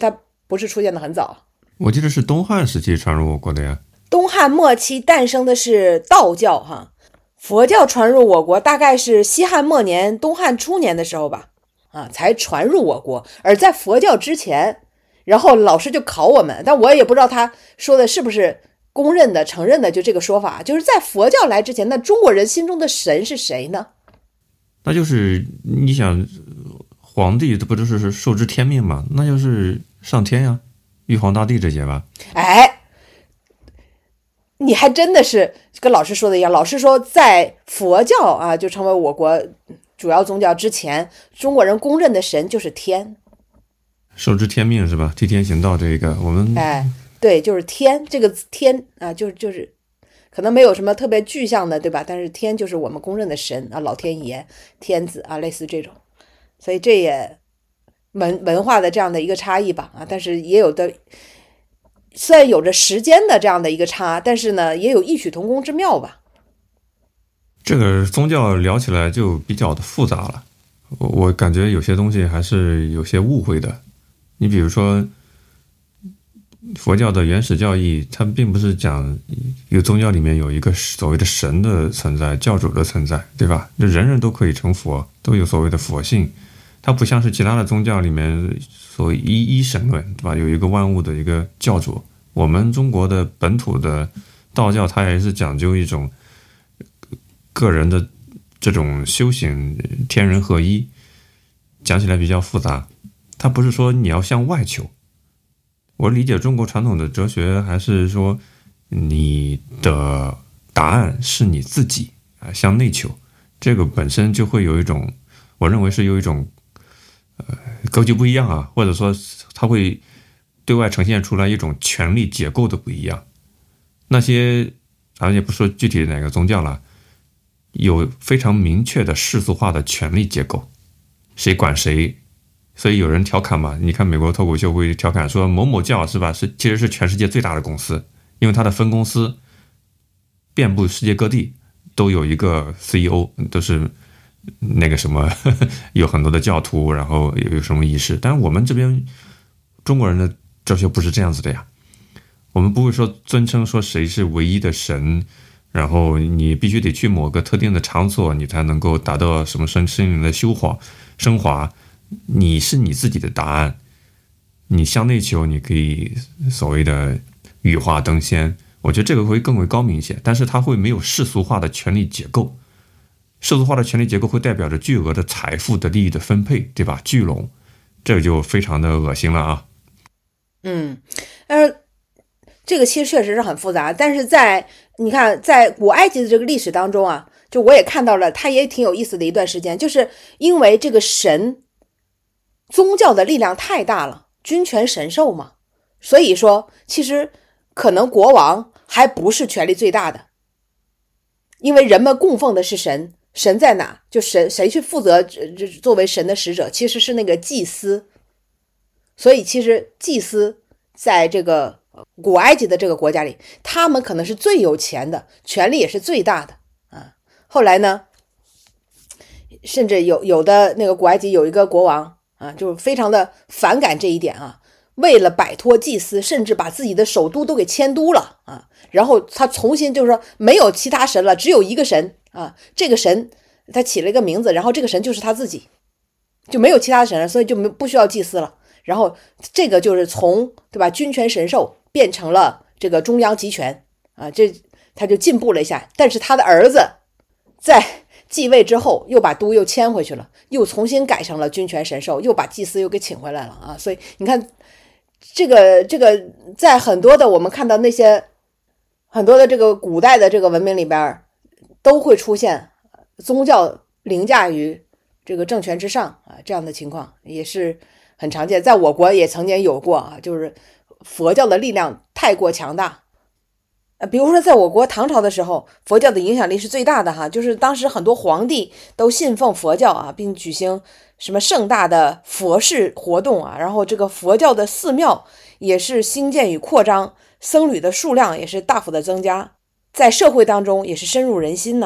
不是出现的很早。 我记得是东汉时期传入我国的呀。 东汉末期诞生的是道教哈，佛教传入我国大概是西汉末年、东汉初年的时候吧，才传入我国。而在佛教之前，然后老师就考我们，但我也不知道他说的是不是公认的、承认的，就这个说法，就是在佛教来之前，那中国人心中的神是谁呢？ 那就是你想，皇帝这不就是受之天命嘛？那就是上天呀，玉皇大帝这些吧。 哎，你还真的是跟老师说的一样，老师说在佛教啊，就成为我国主要宗教之前，中国人公认的神就是天， 受之天命是吧？替天行道这个我们对，就是天，这个天啊，就是可能没有什么特别具象的，对吧？但是天就是我们公认的神啊，老天爷、天子啊，类似这种，所以这也文化的这样的一个差异吧啊，但是也有的。虽然有着时间的这样的一个差，但是呢，也有异曲同工之妙吧。 这个宗教聊起来就比较的复杂了，我感觉有些东西还是有些误会的。你比如说，佛教的原始教义，它并不是讲一个宗教里面有一个所谓的神的存在、教主的存在，对吧？就人人都可以成佛，都有所谓的佛性。它不像是其他的宗教里面所谓一神论，对吧？有一个万物的一个教主。我们中国的本土的道教，它也是讲究一种个人的这种修行，天人合一，讲起来比较复杂。它不是说你要向外求。我理解中国传统的哲学还是说你的答案是你自己啊，向内求。这个本身就会有一种，我认为是有一种格局不一样啊，或者说它会对外呈现出来一种权力结构的不一样。那些咱也不说具体哪个宗教了，有非常明确的世俗化的权力结构，谁管谁。所以有人调侃嘛，你看美国脱口秀会调侃说某某教是吧，其实是全世界最大的公司，因为它的分公司遍布世界各地，都有一个 CEO， 都是那个什么有很多的教徒，然后有什么仪式。但是我们这边中国人的哲学不是这样子的呀，我们不会说尊称说谁是唯一的神，然后你必须得去某个特定的场所，你才能够达到什么身灵的升华。你是你自己的答案，你向内求，你可以所谓的羽化登仙，我觉得这个会更为高明一些，但是它会没有世俗化的权力结构。世俗化的权力结构会代表着巨额的财富的利益的分配，对吧？聚拢，这个就非常的恶心了啊。 这个其实确实是很复杂，但是你看在古埃及的这个历史当中啊，就我也看到了，它也挺有意思的一段时间，就是因为这个神宗教的力量太大了，君权神授嘛，所以说其实可能国王还不是权力最大的，因为人们供奉的是神，神在哪？就谁去负责作为神的使者，其实是那个祭司。所以其实祭司在这个古埃及的这个国家里，他们可能是最有钱的，权力也是最大的啊。后来呢，甚至有的那个古埃及有一个国王啊，就是非常的反感这一点啊，为了摆脱祭司，甚至把自己的首都都给迁都了啊。然后他重新就是说没有其他神了，只有一个神啊。这个神他起了一个名字，然后这个神就是他自己，就没有其他神了，所以就不需要祭司了。然后这个就是从对吧君权神授变成了这个中央集权啊，他就进步了一下。但是他的儿子在继位之后又把都又迁回去了，又重新改成了君权神授，又把祭司又给请回来了啊。所以你看这个在很多的我们看到那些很多的这个古代的这个文明里边都会出现宗教凌驾于这个政权之上啊，这样的情况也是很常见。在我国也曾经有过啊，就是佛教的力量太过强大。比如说在我国唐朝的时候，佛教的影响力是最大的哈，就是当时很多皇帝都信奉佛教啊，并举行什么盛大的佛事活动啊，然后这个佛教的寺庙也是兴建与扩张，僧侣的数量也是大幅的增加，在社会当中也是深入人心呐。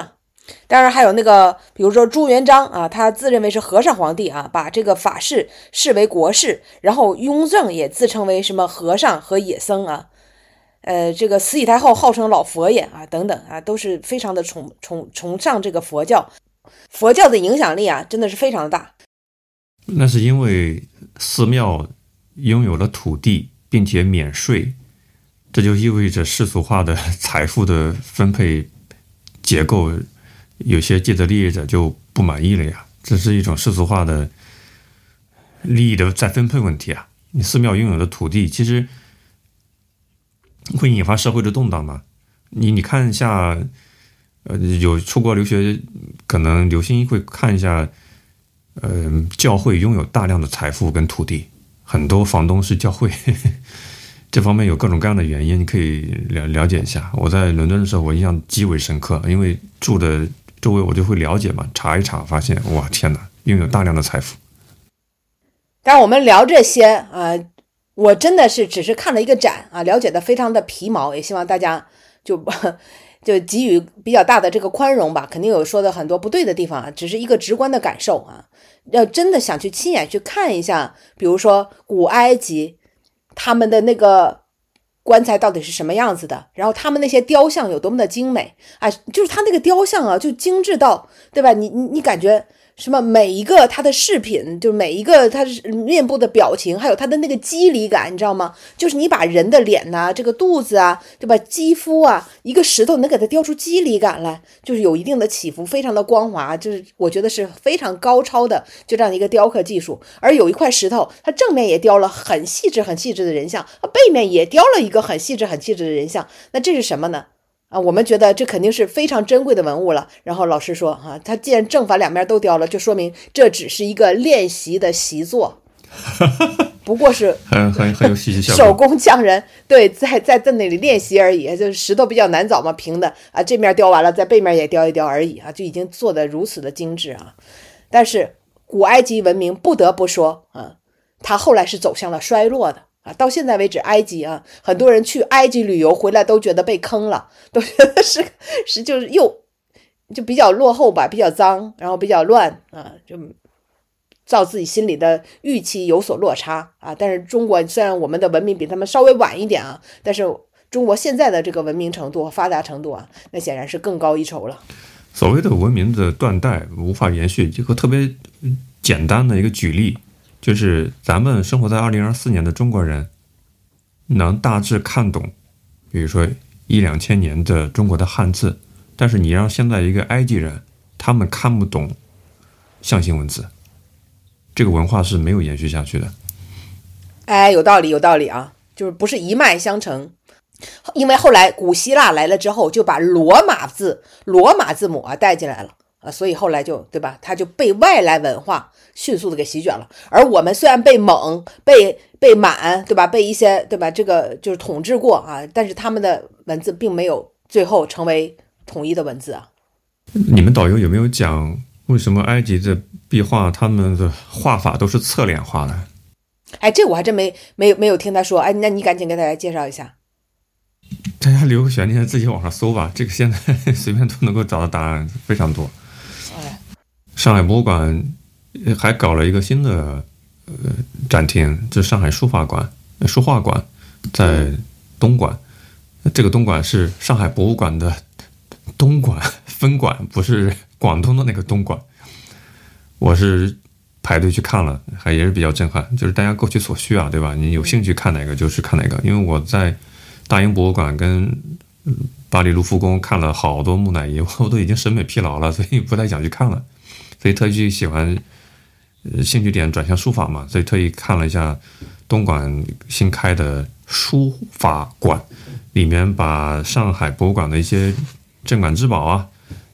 当然还有那个，比如说朱元璋啊，他自认为是和尚皇帝啊，把这个法事视为国事，然后雍正也自称为什么和尚和野僧啊，这个慈禧太后号称老佛爷啊，等等啊，都是非常的崇尚这个佛教，佛教的影响力啊，真的是非常的大。 那是因为寺庙拥有了土地，并且免税，这就意味着世俗化的财富的分配结构，有些既得利益者就不满意了呀。这是一种世俗化的利益的再分配问题啊。你寺庙拥有的土地，其实会引发社会的动荡嘛。你看一下，有出国留学，可能留心会看一下，教会拥有大量的财富跟土地，很多房东是教会，这方面有各种各样的原因，你可以了解一下。我在伦敦的时候，我印象极为深刻，因为住的周围我就会了解嘛，查一查，发现哇天哪，拥有大量的财富。 但我们聊这些我真的是只是看了一个展啊，了解的非常的皮毛，也希望大家就给予比较大的这个宽容吧，肯定有说的很多不对的地方啊，只是一个直观的感受啊。要真的想去亲眼去看一下，比如说古埃及他们的那个棺材到底是什么样子的，然后他们那些雕像有多么的精美啊，就是他那个雕像啊，就精致到，对吧？你感觉什么每一个他的饰品，就每一个他面部的表情，还有他的那个肌理感，你知道吗？就是你把人的脸呐、这个肚子啊，对吧？肌肤啊，一个石头能给它雕出肌理感来，就是有一定的起伏，非常的光滑，就是我觉得是非常高超的就这样的一个雕刻技术。而有一块石头，它正面也雕了很细致的人像，背面也雕了一个很细致的人像，那这是什么呢？我们觉得这肯定是非常珍贵的文物了。然后老师说他既然正反两面都雕了，就说明这只是一个练习的习作，不过是很有戏剧效果， 手工匠人对在那里练习而已。就是石头比较难找嘛，平的啊，这面雕完了，在背面也雕一雕而已啊，就已经做得如此的精致啊。但是古埃及文明不得不说它后来是走向了衰落的。到现在为止，埃及很多人去埃及旅游回来都觉得被坑了，都觉得是就是就比较落后吧，比较脏，然后比较乱就照自己心里的预期有所落差但是中国虽然我们的文明比他们稍微晚一点但是中国现在的这个文明程度和发达程度那显然是更高一筹了。 所谓的文明的断代无法延续，这个特别简单的一个举例，就是咱们生活在2024年的中国人能大致看懂比如说1-2千年的中国的汉字，但是你让现在一个埃及人，他们看不懂象形文字，这个文化是没有延续下去的。 有道理就是不是一脉相承。因为后来古希腊来了之后，就把罗马字母带进来了所以后来就对吧，它就被外来文化迅速的给席卷了。而我们虽然被蒙、被满，对吧？被一些对吧，这个就是统治过但是他们的文字并没有最后成为统一的文字你们导游有没有讲为什么埃及的壁画他们的画法都是侧脸画的？ 这我还真没有听他说。那你赶紧给大家介绍一下。 大家留个悬念，自己网上搜吧，这个现在随便都能够找到答案，非常多。上海博物馆还搞了一个新的展厅，就是上海书画馆在东馆。这个东馆是上海博物馆的东馆分馆，不是广东的那个东馆。我是排队去看了，也是比较震撼，就是大家各取所需对吧？你有兴趣看哪个就是看哪个。因为我在大英博物馆跟巴黎卢浮宫看了好多木乃伊，我都已经审美疲劳了，所以不太想去看了。所以特意喜欢兴趣点转向书法嘛，所以特意看了一下东莞新开的书法馆，里面把上海博物馆的一些镇馆之宝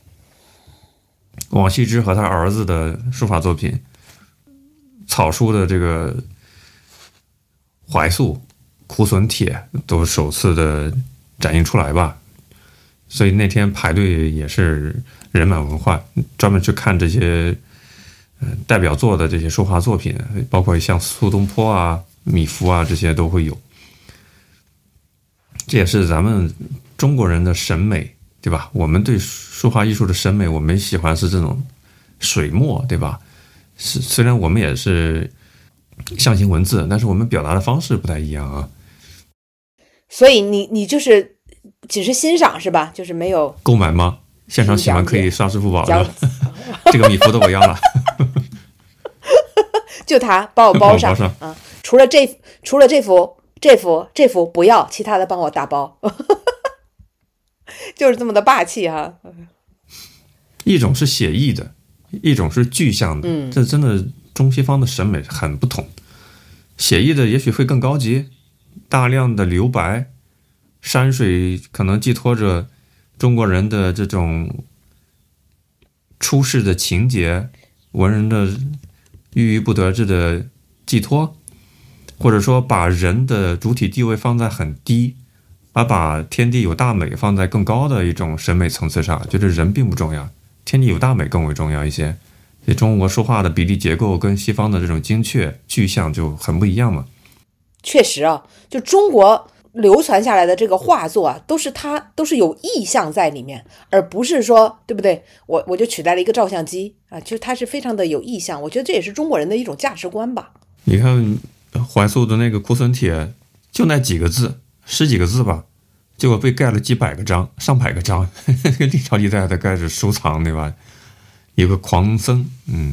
王羲之和他儿子的书法作品，草书的这个怀素、苦损帖都首次的展映出来吧。所以那天排队也是人满为患，专门去看这些代表作的这些书画作品，包括像苏东坡米芾这些都会有。这也是咱们中国人的审美对吧？我们对书画艺术的审美，我们喜欢是这种水墨，对吧？虽然我们也是象形文字，但是我们表达的方式不太一样啊。 所以你就是只是欣赏是吧？就是没有购买吗？现场喜欢可以刷支付宝是吧？这个米芾的我要了。 就它帮我包上啊！除了这幅不要，其他的帮我打包。就是这么的霸气哈。 一种是写意的，一种是具象的，这真的中西方的审美很不同。写意的也许会更高级，大量的留白，山水可能寄托着中国人的这种出世的情节，文人的郁郁不得志的寄托，或者说把人的主体地位放在很低，而把天地有大美放在更高的一种审美层次上，觉得人并不重要，天地有大美更为重要一些。中国书画的比例结构跟西方的这种精确具象就很不一样嘛。 确实啊，就中国流传下来的这个画作啊，都是有意象在里面，而不是说，对不对？我就取代了一个照相机啊，就它是非常的有意象。我觉得这也是中国人的一种价值观吧。 你看怀素的那个库存帖，就那几个字，10几个字吧，结果被盖了几百个章，上百个章，历朝历代的开始收藏，对吧？有个狂僧，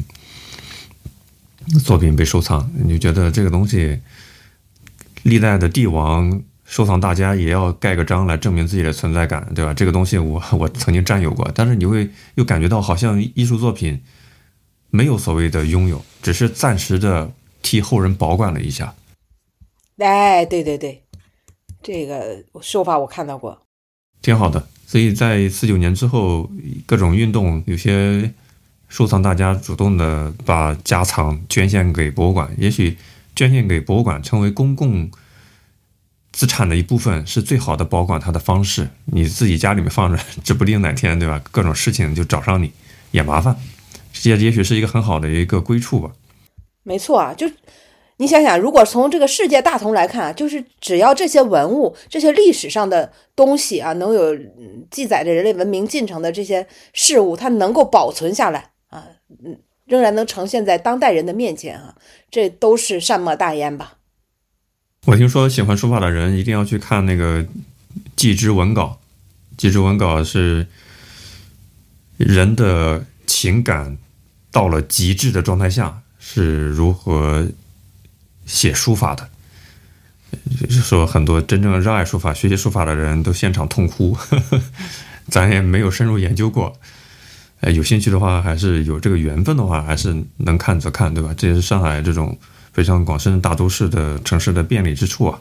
作品被收藏，你就觉得这个东西，历代的帝王收藏大家也要盖个章来证明自己的存在感，对吧？这个东西我曾经占有过，但是你会又感觉到好像艺术作品没有所谓的拥有，只是暂时的替后人保管了一下。 哎，对对对，这个说法我看到过， 挺好的。所以在49年之后，各种运动，有些收藏大家主动的把家藏捐献给博物馆，也许捐献给博物馆成为公共资产的一部分，是最好的保管它的方式。你自己家里面放着，指不定哪天，对吧？各种事情就找上你，也麻烦。这也许是一个很好的一个归处吧。 没错啊，就你想想，如果从这个世界大同来看啊，就是只要这些文物、这些历史上的东西啊，能有记载着人类文明进程的这些事物，它能够保存下来啊，仍然能呈现在当代人的面前啊，这都是善莫大焉吧。 我听说喜欢书法的人一定要去看那个祭之文稿，祭之文稿是人的情感到了极致的状态下是如何写书法的。就是说很多真正热爱书法、学习书法的人都现场痛哭，咱也没有深入研究过。有兴趣的话，还是有这个缘分的话，还是能看则看，对吧？这也是上海这种非常广深大都市的城市的便利之处啊。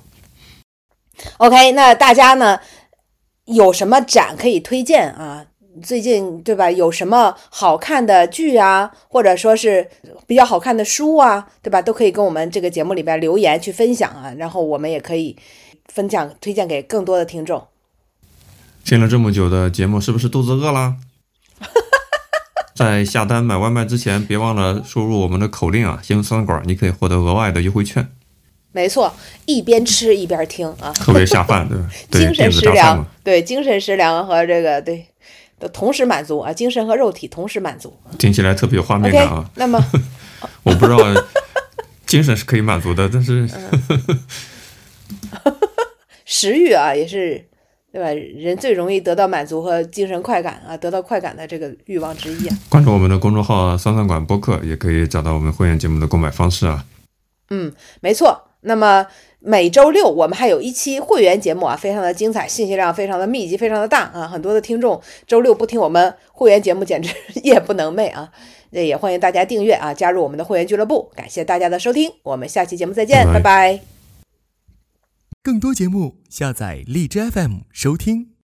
OK， 那大家呢有什么展可以推荐啊？最近对吧？有什么好看的剧啊，或者说是比较好看的书啊，对吧？都可以跟我们这个节目里边留言去分享啊，然后我们也可以分享推荐给更多的听众。 听了这么久的节目，是不是肚子饿啦？在下单买外卖之前，别忘了输入我们的口令啊，新三馆，你可以获得额外的优惠券。 没错，一边吃一边听啊， 特别下饭，对吧？对， 精神食粮，对，精神食粮和这个对都同时满足啊，精神和肉体同时满足， 听起来特别有画面感啊。 Okay， 那么我不知道精神是可以满足的，但是食欲啊也是。对吧？人最容易得到满足和精神快感啊，得到快感的这个欲望之一啊。 关注我们的公众号“三三馆播客”，也可以找到我们会员节目的购买方式啊。 没错。那么每周六我们还有一期会员节目啊，非常的精彩，信息量非常的密集，非常的大啊。很多的听众周六不听我们会员节目，简直夜不能寐啊。也欢迎大家订阅啊，加入我们的会员俱乐部。感谢大家的收听，我们下期节目再见，拜拜。 更多节目下载荔枝 FM 收听。